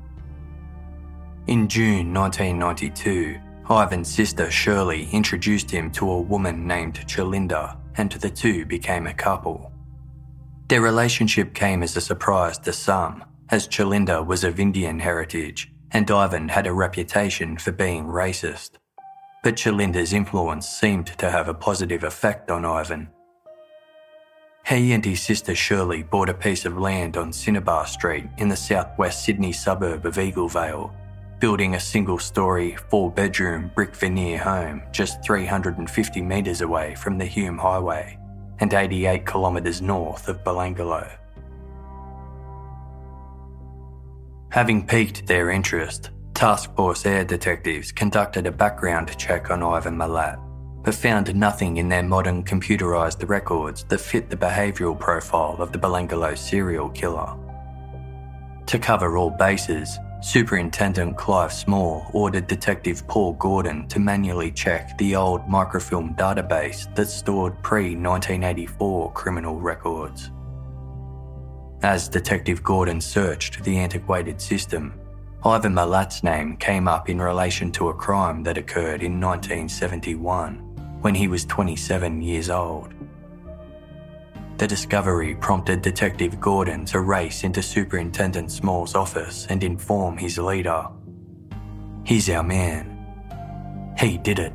In June 1992, Ivan's sister Shirley introduced him to a woman named Chalinda, and the two became a couple. Their relationship came as a surprise to some, as Chalinda was of Indian heritage and Ivan had a reputation for being racist. But Chalinda's influence seemed to have a positive effect on Ivan. He and his sister Shirley bought a piece of land on Cinnabar Street in the southwest Sydney suburb of Eaglevale, building a single-storey, 4-bedroom brick veneer home just 350 metres away from the Hume Highway and 88 kilometres north of Belangolo. Having piqued their interest, Task Force air detectives conducted a background check on Ivan Milat, but found nothing in their modern computerised records that fit the behavioural profile of the Belangolo serial killer. To cover all bases, Superintendent Clive Small ordered Detective Paul Gordon to manually check the old microfilm database that stored pre-1984 criminal records. As Detective Gordon searched the antiquated system, Ivan Milat's name came up in relation to a crime that occurred in 1971, when he was 27 years old. The discovery prompted Detective Gordon to race into Superintendent Small's office and inform his leader. "He's our man. He did it."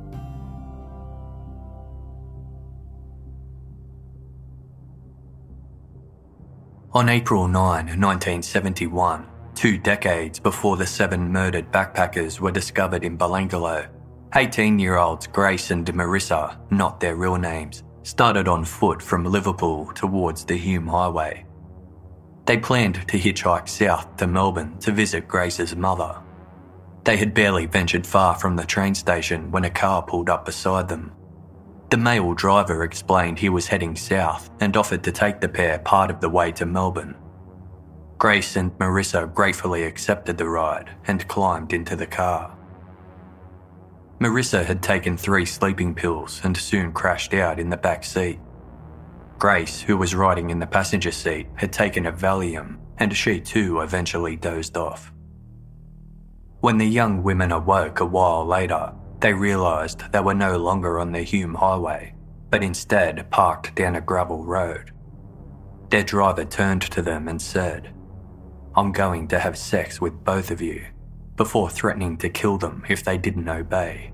On April 9, 1971, 2 decades before the 7 murdered backpackers were discovered in Belangolo, 18-year-olds Grace and Marissa, not their real names, started on foot from Liverpool towards the Hume Highway. They planned to hitchhike south to Melbourne to visit Grace's mother. They had barely ventured far from the train station when a car pulled up beside them. The male driver explained he was heading south and offered to take the pair part of the way to Melbourne. Grace and Marissa gratefully accepted the ride and climbed into the car. Marissa had taken 3 sleeping pills and soon crashed out in the back seat. Grace, who was riding in the passenger seat, had taken a Valium, and she too eventually dozed off. When the young women awoke a while later, they realised they were no longer on the Hume Highway, but instead parked down a gravel road. Their driver turned to them and said, "I'm going to have sex with both of you," before threatening to kill them if they didn't obey.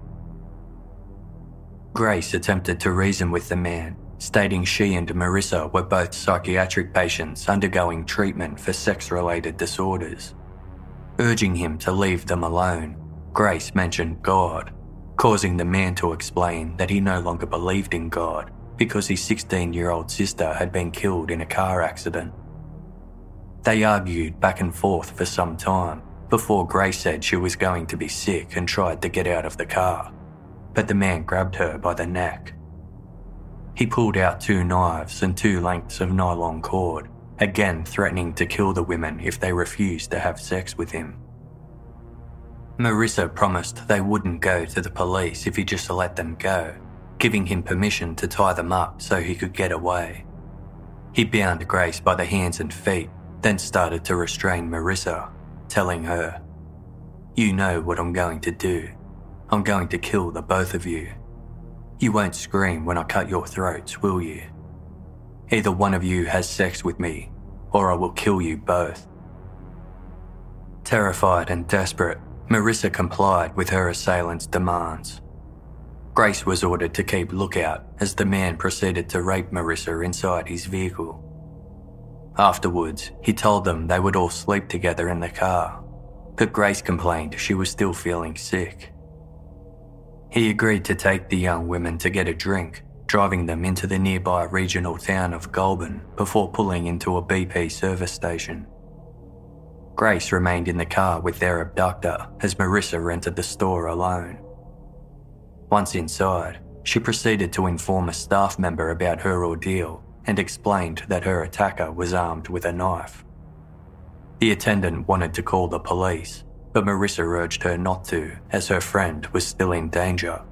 Grace attempted to reason with the man, stating she and Marissa were both psychiatric patients undergoing treatment for sex-related disorders. Urging him to leave them alone, Grace mentioned God, causing the man to explain that he no longer believed in God because his 16-year-old sister had been killed in a car accident. They argued back and forth for some time before Grace said she was going to be sick and tried to get out of the car, but the man grabbed her by the neck. He pulled out 2 knives and 2 lengths of nylon cord, again threatening to kill the women if they refused to have sex with him. Marissa promised they wouldn't go to the police if he just let them go, giving him permission to tie them up so he could get away. He bound Grace by the hands and feet, then started to restrain Marissa, telling her, "You know what I'm going to do. I'm going to kill the both of you. You won't scream when I cut your throats, will you? Either one of you has sex with me, or I will kill you both." Terrified and desperate, Marissa complied with her assailant's demands. Grace was ordered to keep lookout as the man proceeded to rape Marissa inside his vehicle. Afterwards, he told them they would all sleep together in the car, but Grace complained she was still feeling sick. He agreed to take the young women to get a drink, driving them into the nearby regional town of Goulburn before pulling into a BP service station. Grace remained in the car with their abductor as Marissa entered the store alone. Once inside, she proceeded to inform a staff member about her ordeal and explained that her attacker was armed with a knife. The attendant wanted to call the police, but Marissa urged her not to as her friend was still in danger.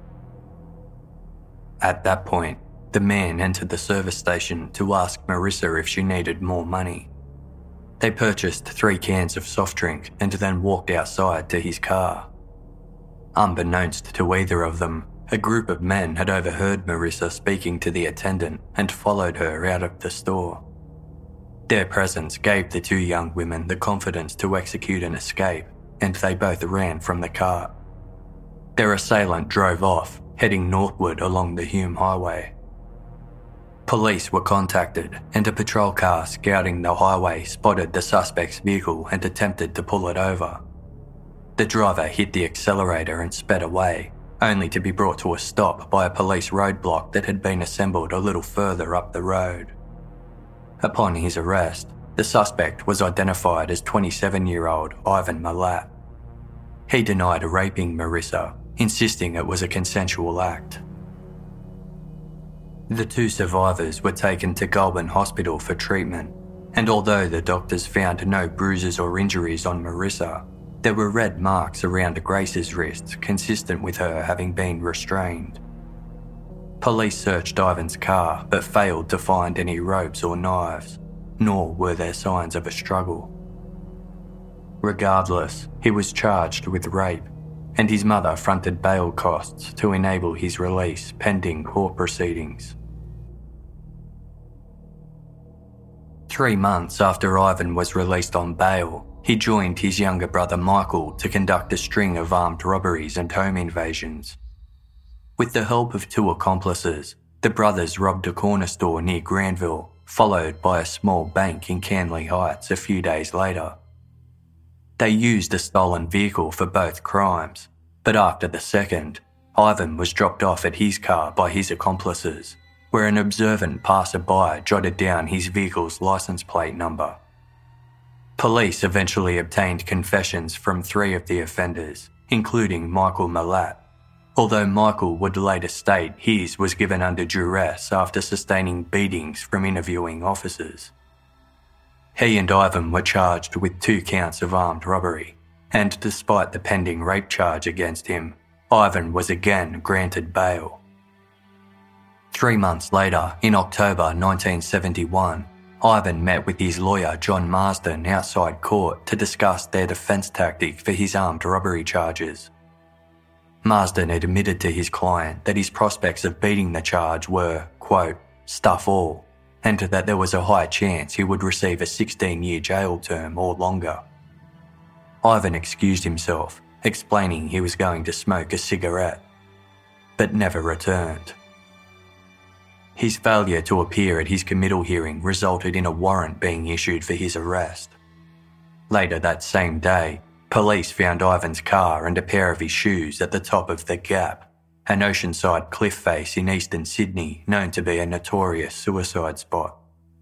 At that point, the man entered the service station to ask Marissa if she needed more money. They purchased 3 cans of soft drink and then walked outside to his car. Unbeknownst to either of them, a group of men had overheard Marissa speaking to the attendant and followed her out of the store. Their presence gave the 2 young women the confidence to execute an escape, and they both ran from the car. Their assailant drove off, heading northward along the Hume Highway. Police were contacted, and a patrol car scouting the highway spotted the suspect's vehicle and attempted to pull it over. The driver hit the accelerator and sped away, only to be brought to a stop by a police roadblock that had been assembled a little further up the road. Upon his arrest, the suspect was identified as 27-year-old Ivan Milat. He denied raping Marissa, insisting it was a consensual act. The two survivors were taken to Goulburn Hospital for treatment, and although the doctors found no bruises or injuries on Marissa, there were red marks around Grace's wrists consistent with her having been restrained. Police searched Ivan's car but failed to find any ropes or knives, nor were there signs of a struggle. Regardless, he was charged with rape, and his mother fronted bail costs to enable his release pending court proceedings. 3 months after Ivan was released on bail, he joined his younger brother Michael to conduct a string of armed robberies and home invasions. With the help of 2 accomplices, the brothers robbed a corner store near Granville, followed by a small bank in Canley Heights a few days later. They used a stolen vehicle for both crimes, but after the second, Ivan was dropped off at his car by his accomplices, where an observant passerby jotted down his vehicle's license plate number. Police eventually obtained confessions from 3 of the offenders, including Michael Malat, although Michael would later state his was given under duress after sustaining beatings from interviewing officers. He and Ivan were charged with 2 counts of armed robbery, and despite the pending rape charge against him, Ivan was again granted bail. 3 months later, in October 1971, Ivan met with his lawyer John Marsden outside court to discuss their defence tactic for his armed robbery charges. Marsden admitted to his client that his prospects of beating the charge were, quote, stuff all, and that there was a high chance he would receive a 16-year jail term or longer. Ivan excused himself, explaining he was going to smoke a cigarette, but never returned. His failure to appear at his committal hearing resulted in a warrant being issued for his arrest. Later that same day, police found Ivan's car and a pair of his shoes at the top of The Gap, an oceanside cliff face in eastern Sydney known to be a notorious suicide spot.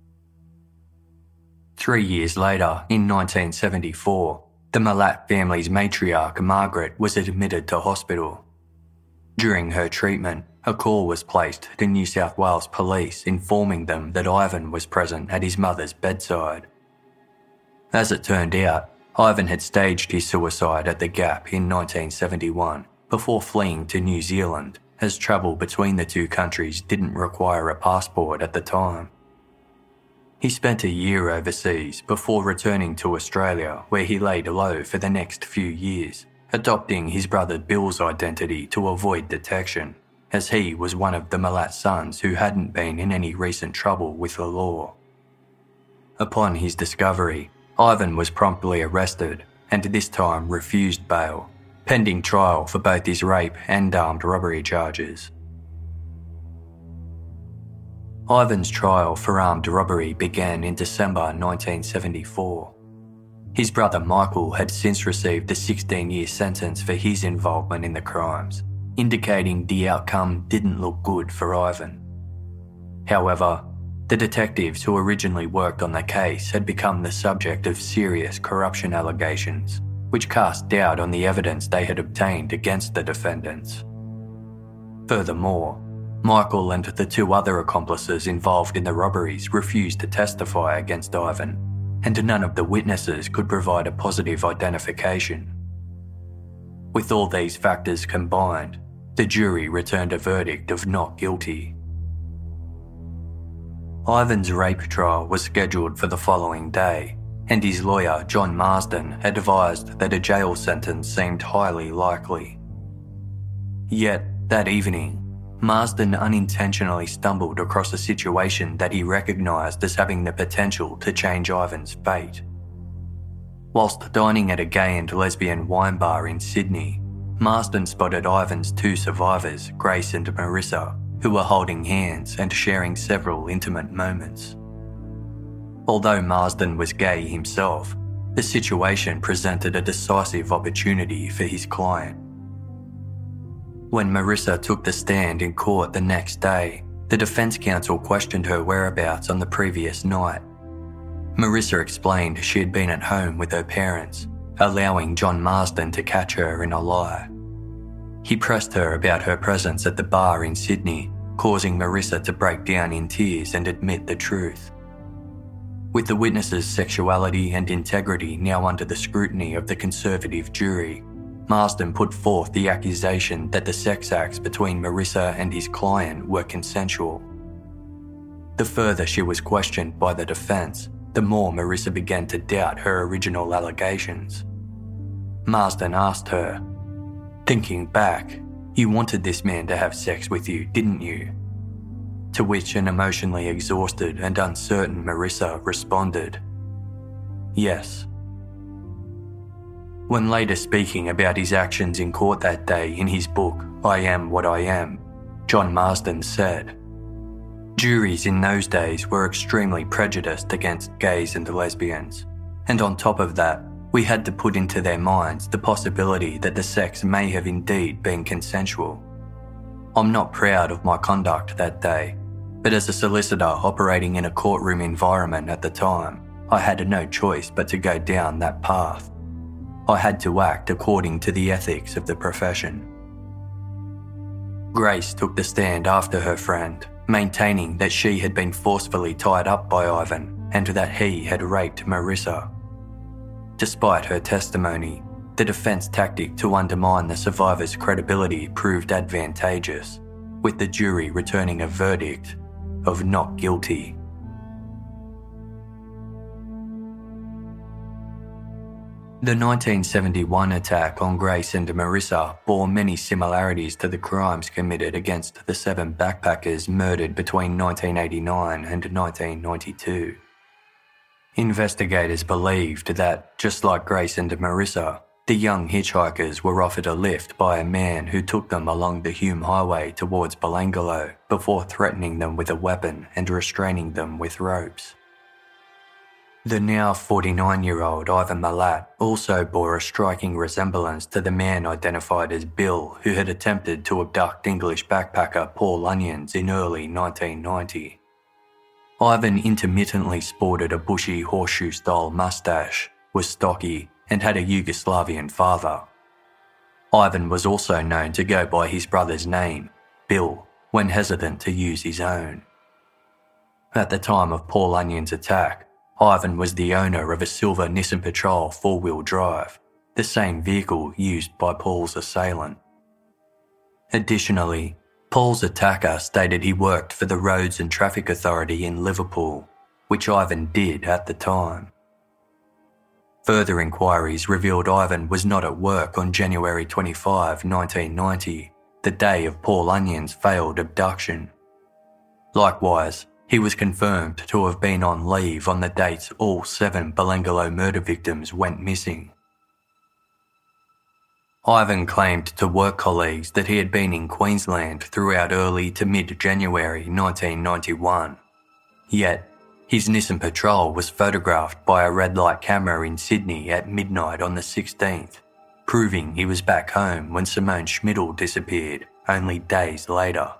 3 years later, in 1974, the Malat family's matriarch Margaret was admitted to hospital. During her treatment, a call was placed to New South Wales Police informing them that Ivan was present at his mother's bedside. As it turned out, Ivan had staged his suicide at The Gap in 1971 before fleeing to New Zealand, as travel between the 2 countries didn't require a passport at the time. He spent a year overseas before returning to Australia, where he laid low for the next few years, adopting his brother Bill's identity to avoid detection, as he was one of the Malat sons who hadn't been in any recent trouble with the law. Upon his discovery, Ivan was promptly arrested and this time refused bail, pending trial for both his rape and armed robbery charges. Ivan's trial for armed robbery began in December 1974. His brother Michael had since received a 16-year sentence for his involvement in the crimes, indicating the outcome didn't look good for Ivan. However, the detectives who originally worked on the case had become the subject of serious corruption allegations, which cast doubt on the evidence they had obtained against the defendants. Furthermore, Michael and the 2 other accomplices involved in the robberies refused to testify against Ivan, and none of the witnesses could provide a positive identification. With all these factors combined, the jury returned a verdict of not guilty. Ivan's rape trial was scheduled for the following day, and his lawyer, John Marsden, advised that a jail sentence seemed highly likely. Yet, that evening, Marsden unintentionally stumbled across a situation that he recognised as having the potential to change Ivan's fate. Whilst dining at a gay and lesbian wine bar in Sydney, Marsden spotted Ivan's 2 survivors, Grace and Marissa, who were holding hands and sharing several intimate moments. Although Marsden was gay himself, the situation presented a decisive opportunity for his client. When Marissa took the stand in court the next day, the defence counsel questioned her whereabouts on the previous night. Marissa explained she had been at home with her parents, allowing John Marsden to catch her in a lie. He pressed her about her presence at the bar in Sydney, causing Marissa to break down in tears and admit the truth. With the witness's sexuality and integrity now under the scrutiny of the Conservative jury, Marsden put forth the accusation that the sex acts between Marissa and his client were consensual. The further she was questioned by the defence, the more Marissa began to doubt her original allegations. Marsden asked her, "Thinking back, you wanted this man to have sex with you, didn't you?" To which an emotionally exhausted and uncertain Marissa responded, "Yes." When later speaking about his actions in court that day in his book, I Am What I Am, John Marsden said, "Juries in those days were extremely prejudiced against gays and lesbians, and on top of that, we had to put into their minds the possibility that the sex may have indeed been consensual. I'm not proud of my conduct that day, but as a solicitor operating in a courtroom environment at the time, I had no choice but to go down that path. I had to act according to the ethics of the profession." Grace took the stand after her friend, maintaining that she had been forcefully tied up by Ivan and that he had raped Marissa. Despite her testimony, the defence tactic to undermine the survivor's credibility proved advantageous, with the jury returning a verdict of not guilty. The 1971 attack on Grace and Marissa bore many similarities to the crimes committed against the 7 backpackers murdered between 1989 and 1992. Investigators believed that, just like Grace and Marissa, the young hitchhikers were offered a lift by a man who took them along the Hume Highway towards Belangolo before threatening them with a weapon and restraining them with ropes. The now 49-year-old Ivan Milat also bore a striking resemblance to the man identified as Bill who had attempted to abduct English backpacker Paul Onions in early 1990. Ivan intermittently sported a bushy horseshoe-style moustache, was stocky, and had a Yugoslavian father. Ivan was also known to go by his brother's name, Bill, when hesitant to use his own. At the time of Paul Onion's attack, Ivan was the owner of a silver Nissan Patrol 4-wheel drive, the same vehicle used by Paul's assailant. Additionally, Paul's attacker stated he worked for the Roads and Traffic Authority in Liverpool, which Ivan did at the time. Further inquiries revealed Ivan was not at work on January 25, 1990, the day of Paul Onion's failed abduction. Likewise, he was confirmed to have been on leave on the dates all 7 Belangolo murder victims went missing. Ivan claimed to work colleagues that he had been in Queensland throughout early to mid-January 1991. Yet, his Nissan Patrol was photographed by a red light camera in Sydney at midnight on the 16th, proving he was back home when Simone Schmidl disappeared only days later.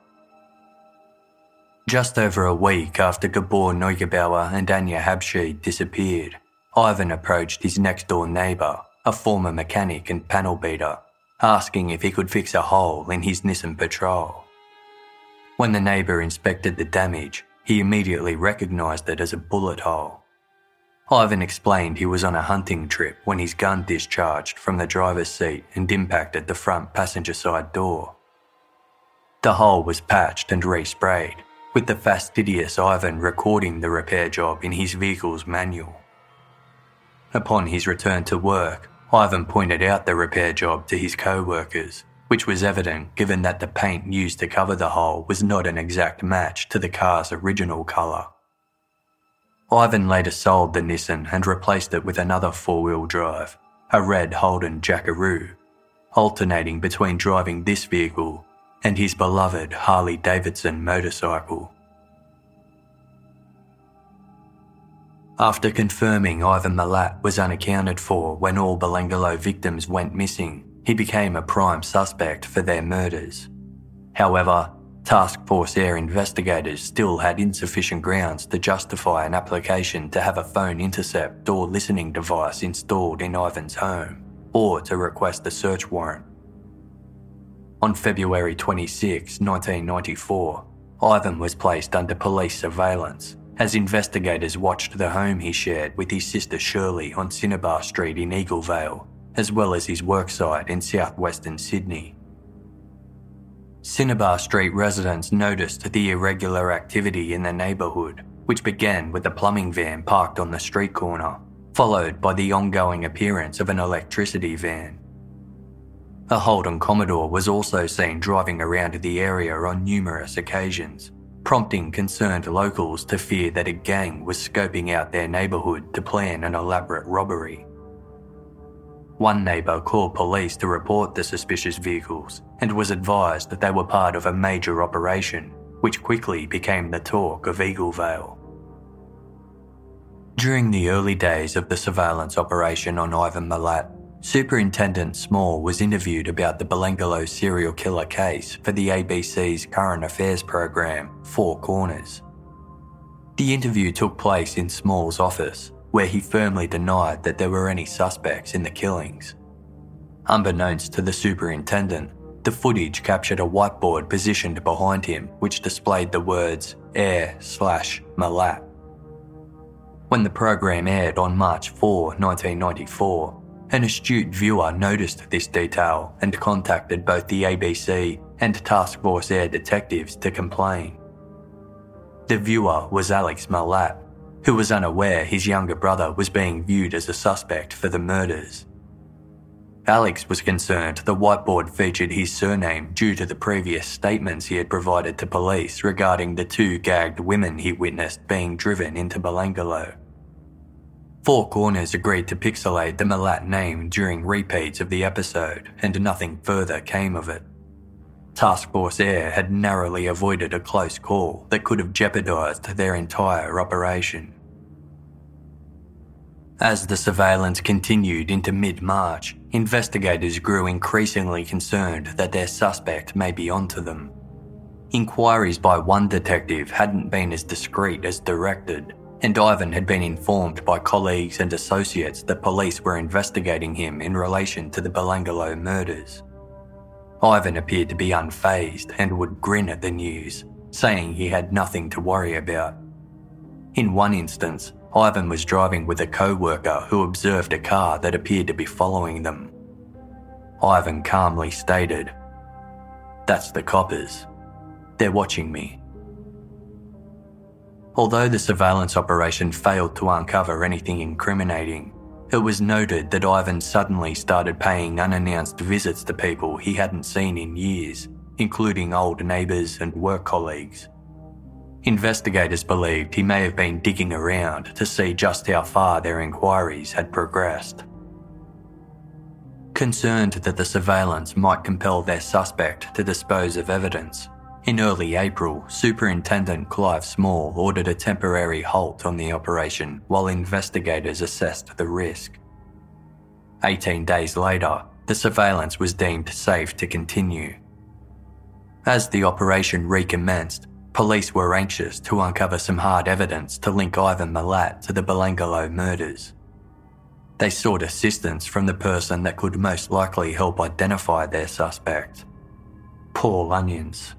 Just over a week after Gabor Neugebauer and Anya Habshid disappeared, Ivan approached his next-door neighbour, a former mechanic and panel beater, asking if he could fix a hole in his Nissan Patrol. When the neighbour inspected the damage, he immediately recognised it as a bullet hole. Ivan explained he was on a hunting trip when his gun discharged from the driver's seat and impacted the front passenger side door. The hole was patched and resprayed, with the fastidious Ivan recording the repair job in his vehicle's manual. Upon his return to work, Ivan pointed out the repair job to his co-workers, which was evident given that the paint used to cover the hole was not an exact match to the car's original colour. Ivan later sold the Nissan and replaced it with another 4-wheel drive, a red Holden Jackaroo, alternating between driving this vehicle and his beloved Harley-Davidson motorcycle. After confirming Ivan Milat was unaccounted for when all Belangolo victims went missing, he became a prime suspect for their murders. However, Task Force Air investigators still had insufficient grounds to justify an application to have a phone intercept or listening device installed in Ivan's home, or to request a search warrant. On February 26, 1994, Ivan was placed under police surveillance as investigators watched the home he shared with his sister Shirley on Cinnabar Street in Eaglevale, as well as his worksite in southwestern Sydney. Cinnabar Street residents noticed the irregular activity in the neighbourhood, which began with a plumbing van parked on the street corner, followed by the ongoing appearance of an electricity van. A Holden Commodore was also seen driving around the area on numerous occasions, prompting concerned locals to fear that a gang was scoping out their neighbourhood to plan an elaborate robbery. One neighbour called police to report the suspicious vehicles and was advised that they were part of a major operation, which quickly became the talk of Eaglevale. During the early days of the surveillance operation on Ivan Milat, Superintendent Small was interviewed about the Belangolo serial killer case for the ABC's current affairs program, Four Corners. The interview took place in Small's office, where he firmly denied that there were any suspects in the killings. Unbeknownst to the superintendent, the footage captured a whiteboard positioned behind him which displayed the words Air/Milat. When the program aired on March 4, 1994, an astute viewer noticed this detail and contacted both the ABC and Task Force Air detectives to complain. The viewer was Alex Milat, who was unaware his younger brother was being viewed as a suspect for the murders. Alex was concerned the whiteboard featured his surname due to the previous statements he had provided to police regarding the two gagged women he witnessed being driven into Belangolo. Four Corners agreed to pixelate the Milat name during repeats of the episode, and nothing further came of it. Task Force Air had narrowly avoided a close call that could have jeopardised their entire operation. As the surveillance continued into mid-March, investigators grew increasingly concerned that their suspect may be onto them. Inquiries by one detective hadn't been as discreet as directed, and Ivan had been informed by colleagues and associates that police were investigating him in relation to the Belangolo murders. Ivan appeared to be unfazed and would grin at the news, saying he had nothing to worry about. In one instance, Ivan was driving with a co-worker who observed a car that appeared to be following them. Ivan calmly stated, "That's the coppers. They're watching me." Although the surveillance operation failed to uncover anything incriminating, it was noted that Ivan suddenly started paying unannounced visits to people he hadn't seen in years, including old neighbours and work colleagues. Investigators believed he may have been digging around to see just how far their inquiries had progressed. Concerned that the surveillance might compel their suspect to dispose of evidence, in early April, Superintendent Clive Small ordered a temporary halt on the operation while investigators assessed the risk. 18 days later, the surveillance was deemed safe to continue. As the operation recommenced, police were anxious to uncover some hard evidence to link Ivan Milat to the Belangolo murders. They sought assistance from the person that could most likely help identify their suspect, Paul Onions.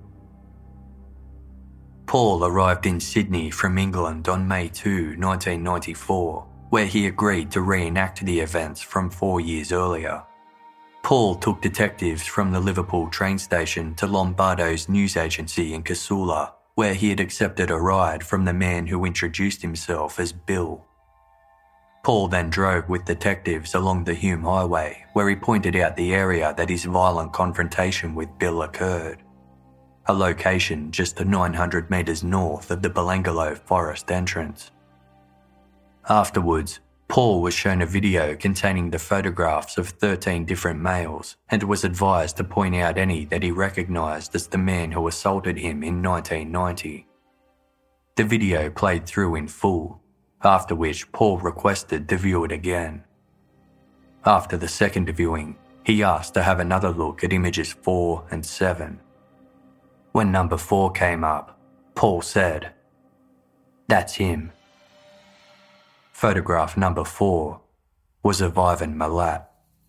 Paul arrived in Sydney from England on May 2, 1994, where he agreed to reenact the events from 4 years earlier. Paul took detectives from the Liverpool train station to Lombardo's news agency in Casula, where he had accepted a ride from the man who introduced himself as Bill. Paul then drove with detectives along the Hume Highway, where he pointed out the area that his violent confrontation with Bill occurred, a location just 900 metres north of the Belangolo forest entrance. Afterwards, Paul was shown a video containing the photographs of 13 different males and was advised to point out any that he recognised as the man who assaulted him in 1990. The video played through in full, after which Paul requested to view it again. After the second viewing, he asked to have another look at images 4 and 7. When number 4 came up, Paul said, "That's him." Photograph number 4 was of Ivan Milat.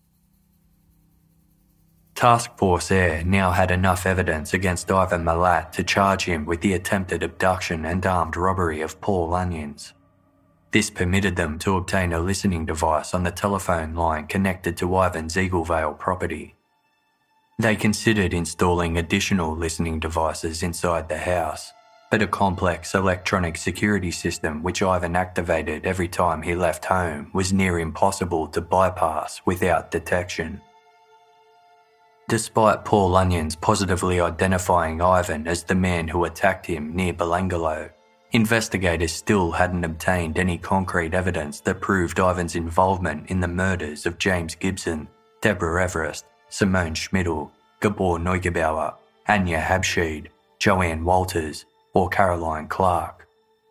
Task Force Air now had enough evidence against Ivan Milat to charge him with the attempted abduction and armed robbery of Paul Onions. This permitted them to obtain a listening device on the telephone line connected to Ivan's Eaglevale property. They considered installing additional listening devices inside the house, but a complex electronic security system which Ivan activated every time he left home was near impossible to bypass without detection. Despite Paul Onions positively identifying Ivan as the man who attacked him near Belangolo, investigators still hadn't obtained any concrete evidence that proved Ivan's involvement in the murders of James Gibson, Deborah Everest, Simone Schmidl, Gabor Neugebauer, Anya Habsheed, Joanne Walters, or Caroline Clark.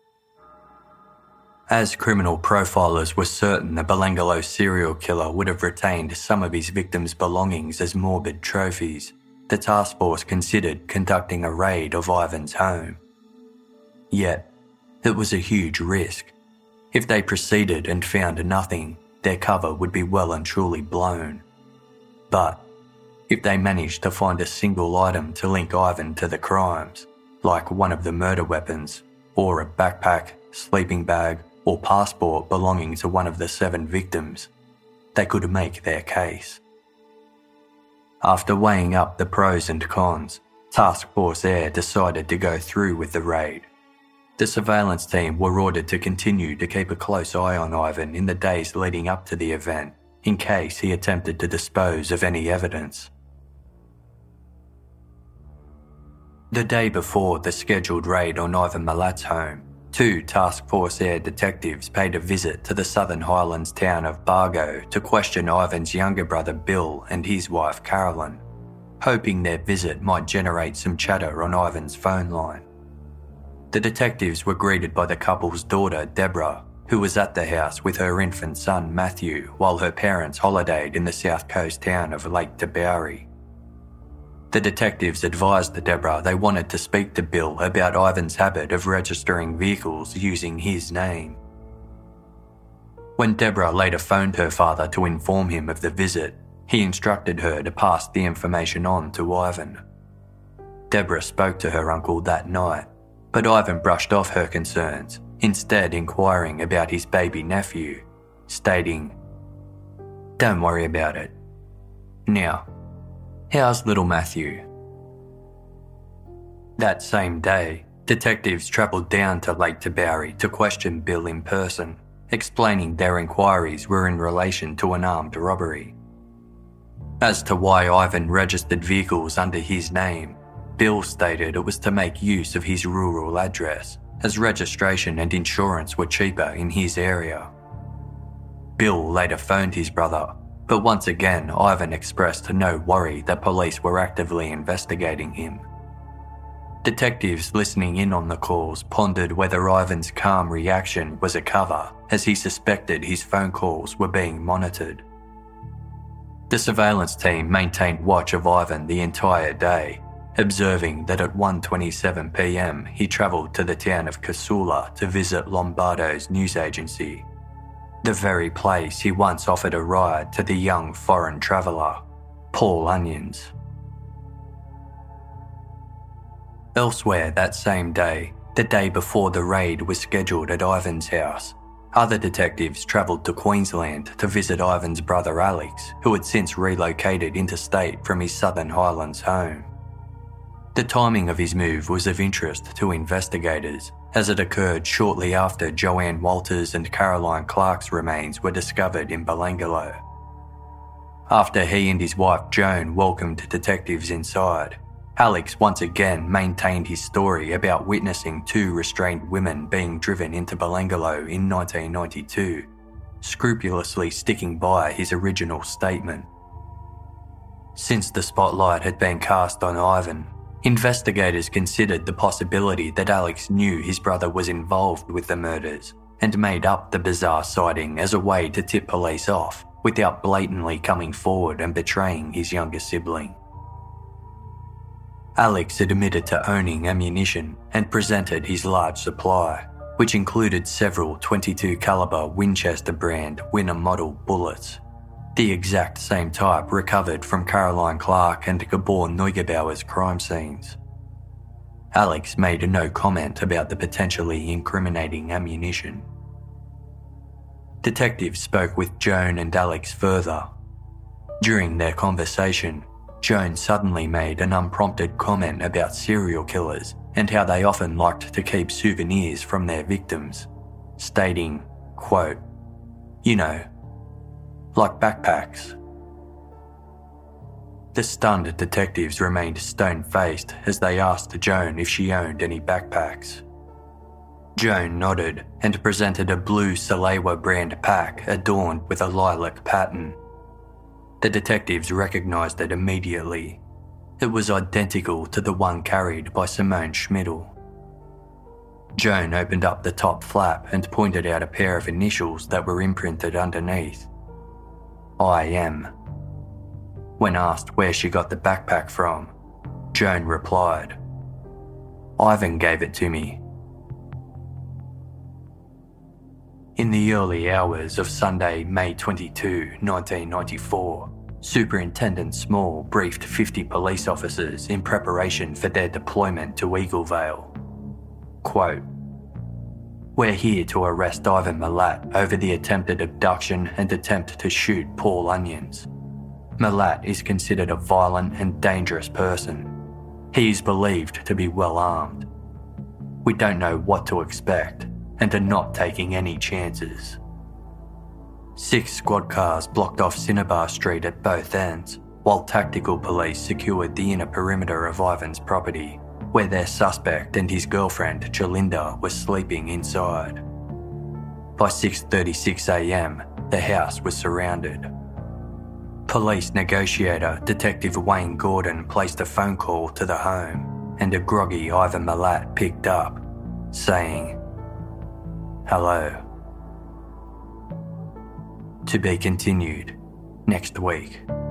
As criminal profilers were certain the Belangolo serial killer would have retained some of his victims' belongings as morbid trophies, the task force considered conducting a raid of Ivan's home. Yet, it was a huge risk. If they proceeded and found nothing, their cover would be well and truly blown. But if they managed to find a single item to link Ivan to the crimes, like one of the murder weapons, or a backpack, sleeping bag, or passport belonging to one of the 7 victims, they could make their case. After weighing up the pros and cons, Task Force Air decided to go through with the raid. The surveillance team were ordered to continue to keep a close eye on Ivan in the days leading up to the event, in case he attempted to dispose of any evidence. The day before the scheduled raid on Ivan Milat's home, 2 Task Force Air detectives paid a visit to the Southern Highlands town of Bargo to question Ivan's younger brother Bill and his wife Carolyn, hoping their visit might generate some chatter on Ivan's phone line. The detectives were greeted by the couple's daughter Deborah, who was at the house with her infant son Matthew while her parents holidayed in the south coast town of Lake Tabourie. The detectives advised Deborah they wanted to speak to Bill about Ivan's habit of registering vehicles using his name. When Deborah later phoned her father to inform him of the visit, he instructed her to pass the information on to Ivan. Deborah spoke to her uncle that night, but Ivan brushed off her concerns, instead inquiring about his baby nephew, stating, "Don't worry about it. Now, how's little Matthew?" That same day, detectives travelled down to Lake Tabourie to question Bill in person, explaining their inquiries were in relation to an armed robbery. As to why Ivan registered vehicles under his name, Bill stated it was to make use of his rural address, as registration and insurance were cheaper in his area. Bill later phoned his brother, but once again Ivan expressed no worry that police were actively investigating him. Detectives listening in on the calls pondered whether Ivan's calm reaction was a cover, as he suspected his phone calls were being monitored. The surveillance team maintained watch of Ivan the entire day, observing that at 1:27 p.m. he travelled to the town of Casula to visit Lombardo's news agency, the very place he once offered a ride to the young foreign traveller, Paul Onions. Elsewhere that same day, the day before the raid was scheduled at Ivan's house, other detectives travelled to Queensland to visit Ivan's brother Alex, who had since relocated interstate from his Southern Highlands home. The timing of his move was of interest to investigators, as it occurred shortly after Joanne Walters and Caroline Clark's remains were discovered in Belangolo. After he and his wife Joan welcomed detectives inside, Alex once again maintained his story about witnessing 2 restrained women being driven into Belangolo in 1992, scrupulously sticking by his original statement. Since the spotlight had been cast on Ivan, investigators considered the possibility that Alex knew his brother was involved with the murders and made up the bizarre sighting as a way to tip police off without blatantly coming forward and betraying his younger sibling. Alex admitted to owning ammunition and presented his large supply, which included several .22 caliber Winchester brand Winner model bullets, the exact same type recovered from Caroline Clark and Gabor Neugebauer's crime scenes. Alex made no comment about the potentially incriminating ammunition. Detectives spoke with Joan and Alex further. During their conversation, Joan suddenly made an unprompted comment about serial killers and how they often liked to keep souvenirs from their victims, stating, quote, "You know, like backpacks." The stunned detectives remained stone-faced as they asked Joan if she owned any backpacks. Joan nodded and presented a blue Salewa brand pack adorned with a lilac pattern. The detectives recognised it immediately. It was identical to the one carried by Simone Schmidl. Joan opened up the top flap and pointed out a pair of initials that were imprinted underneath. I.M. When asked where she got the backpack from, Joan replied, "Ivan gave it to me." In the early hours of Sunday, May 22, 1994, Superintendent Small briefed 50 police officers in preparation for their deployment to Eaglevale. Quote, "We're here to arrest Ivan Milat over the attempted abduction and attempt to shoot Paul Onions. Milat is considered a violent and dangerous person. He is believed to be well armed. We don't know what to expect and are not taking any chances." 6 squad cars blocked off Cinnabar Street at both ends, while tactical police secured the inner perimeter of Ivan's property, where their suspect and his girlfriend Jalinda were sleeping inside. By 6:36 a.m, the house was surrounded. Police negotiator Detective Wayne Gordon placed a phone call to the home, and a groggy Ivan Milat picked up, saying, "Hello." To be continued next week.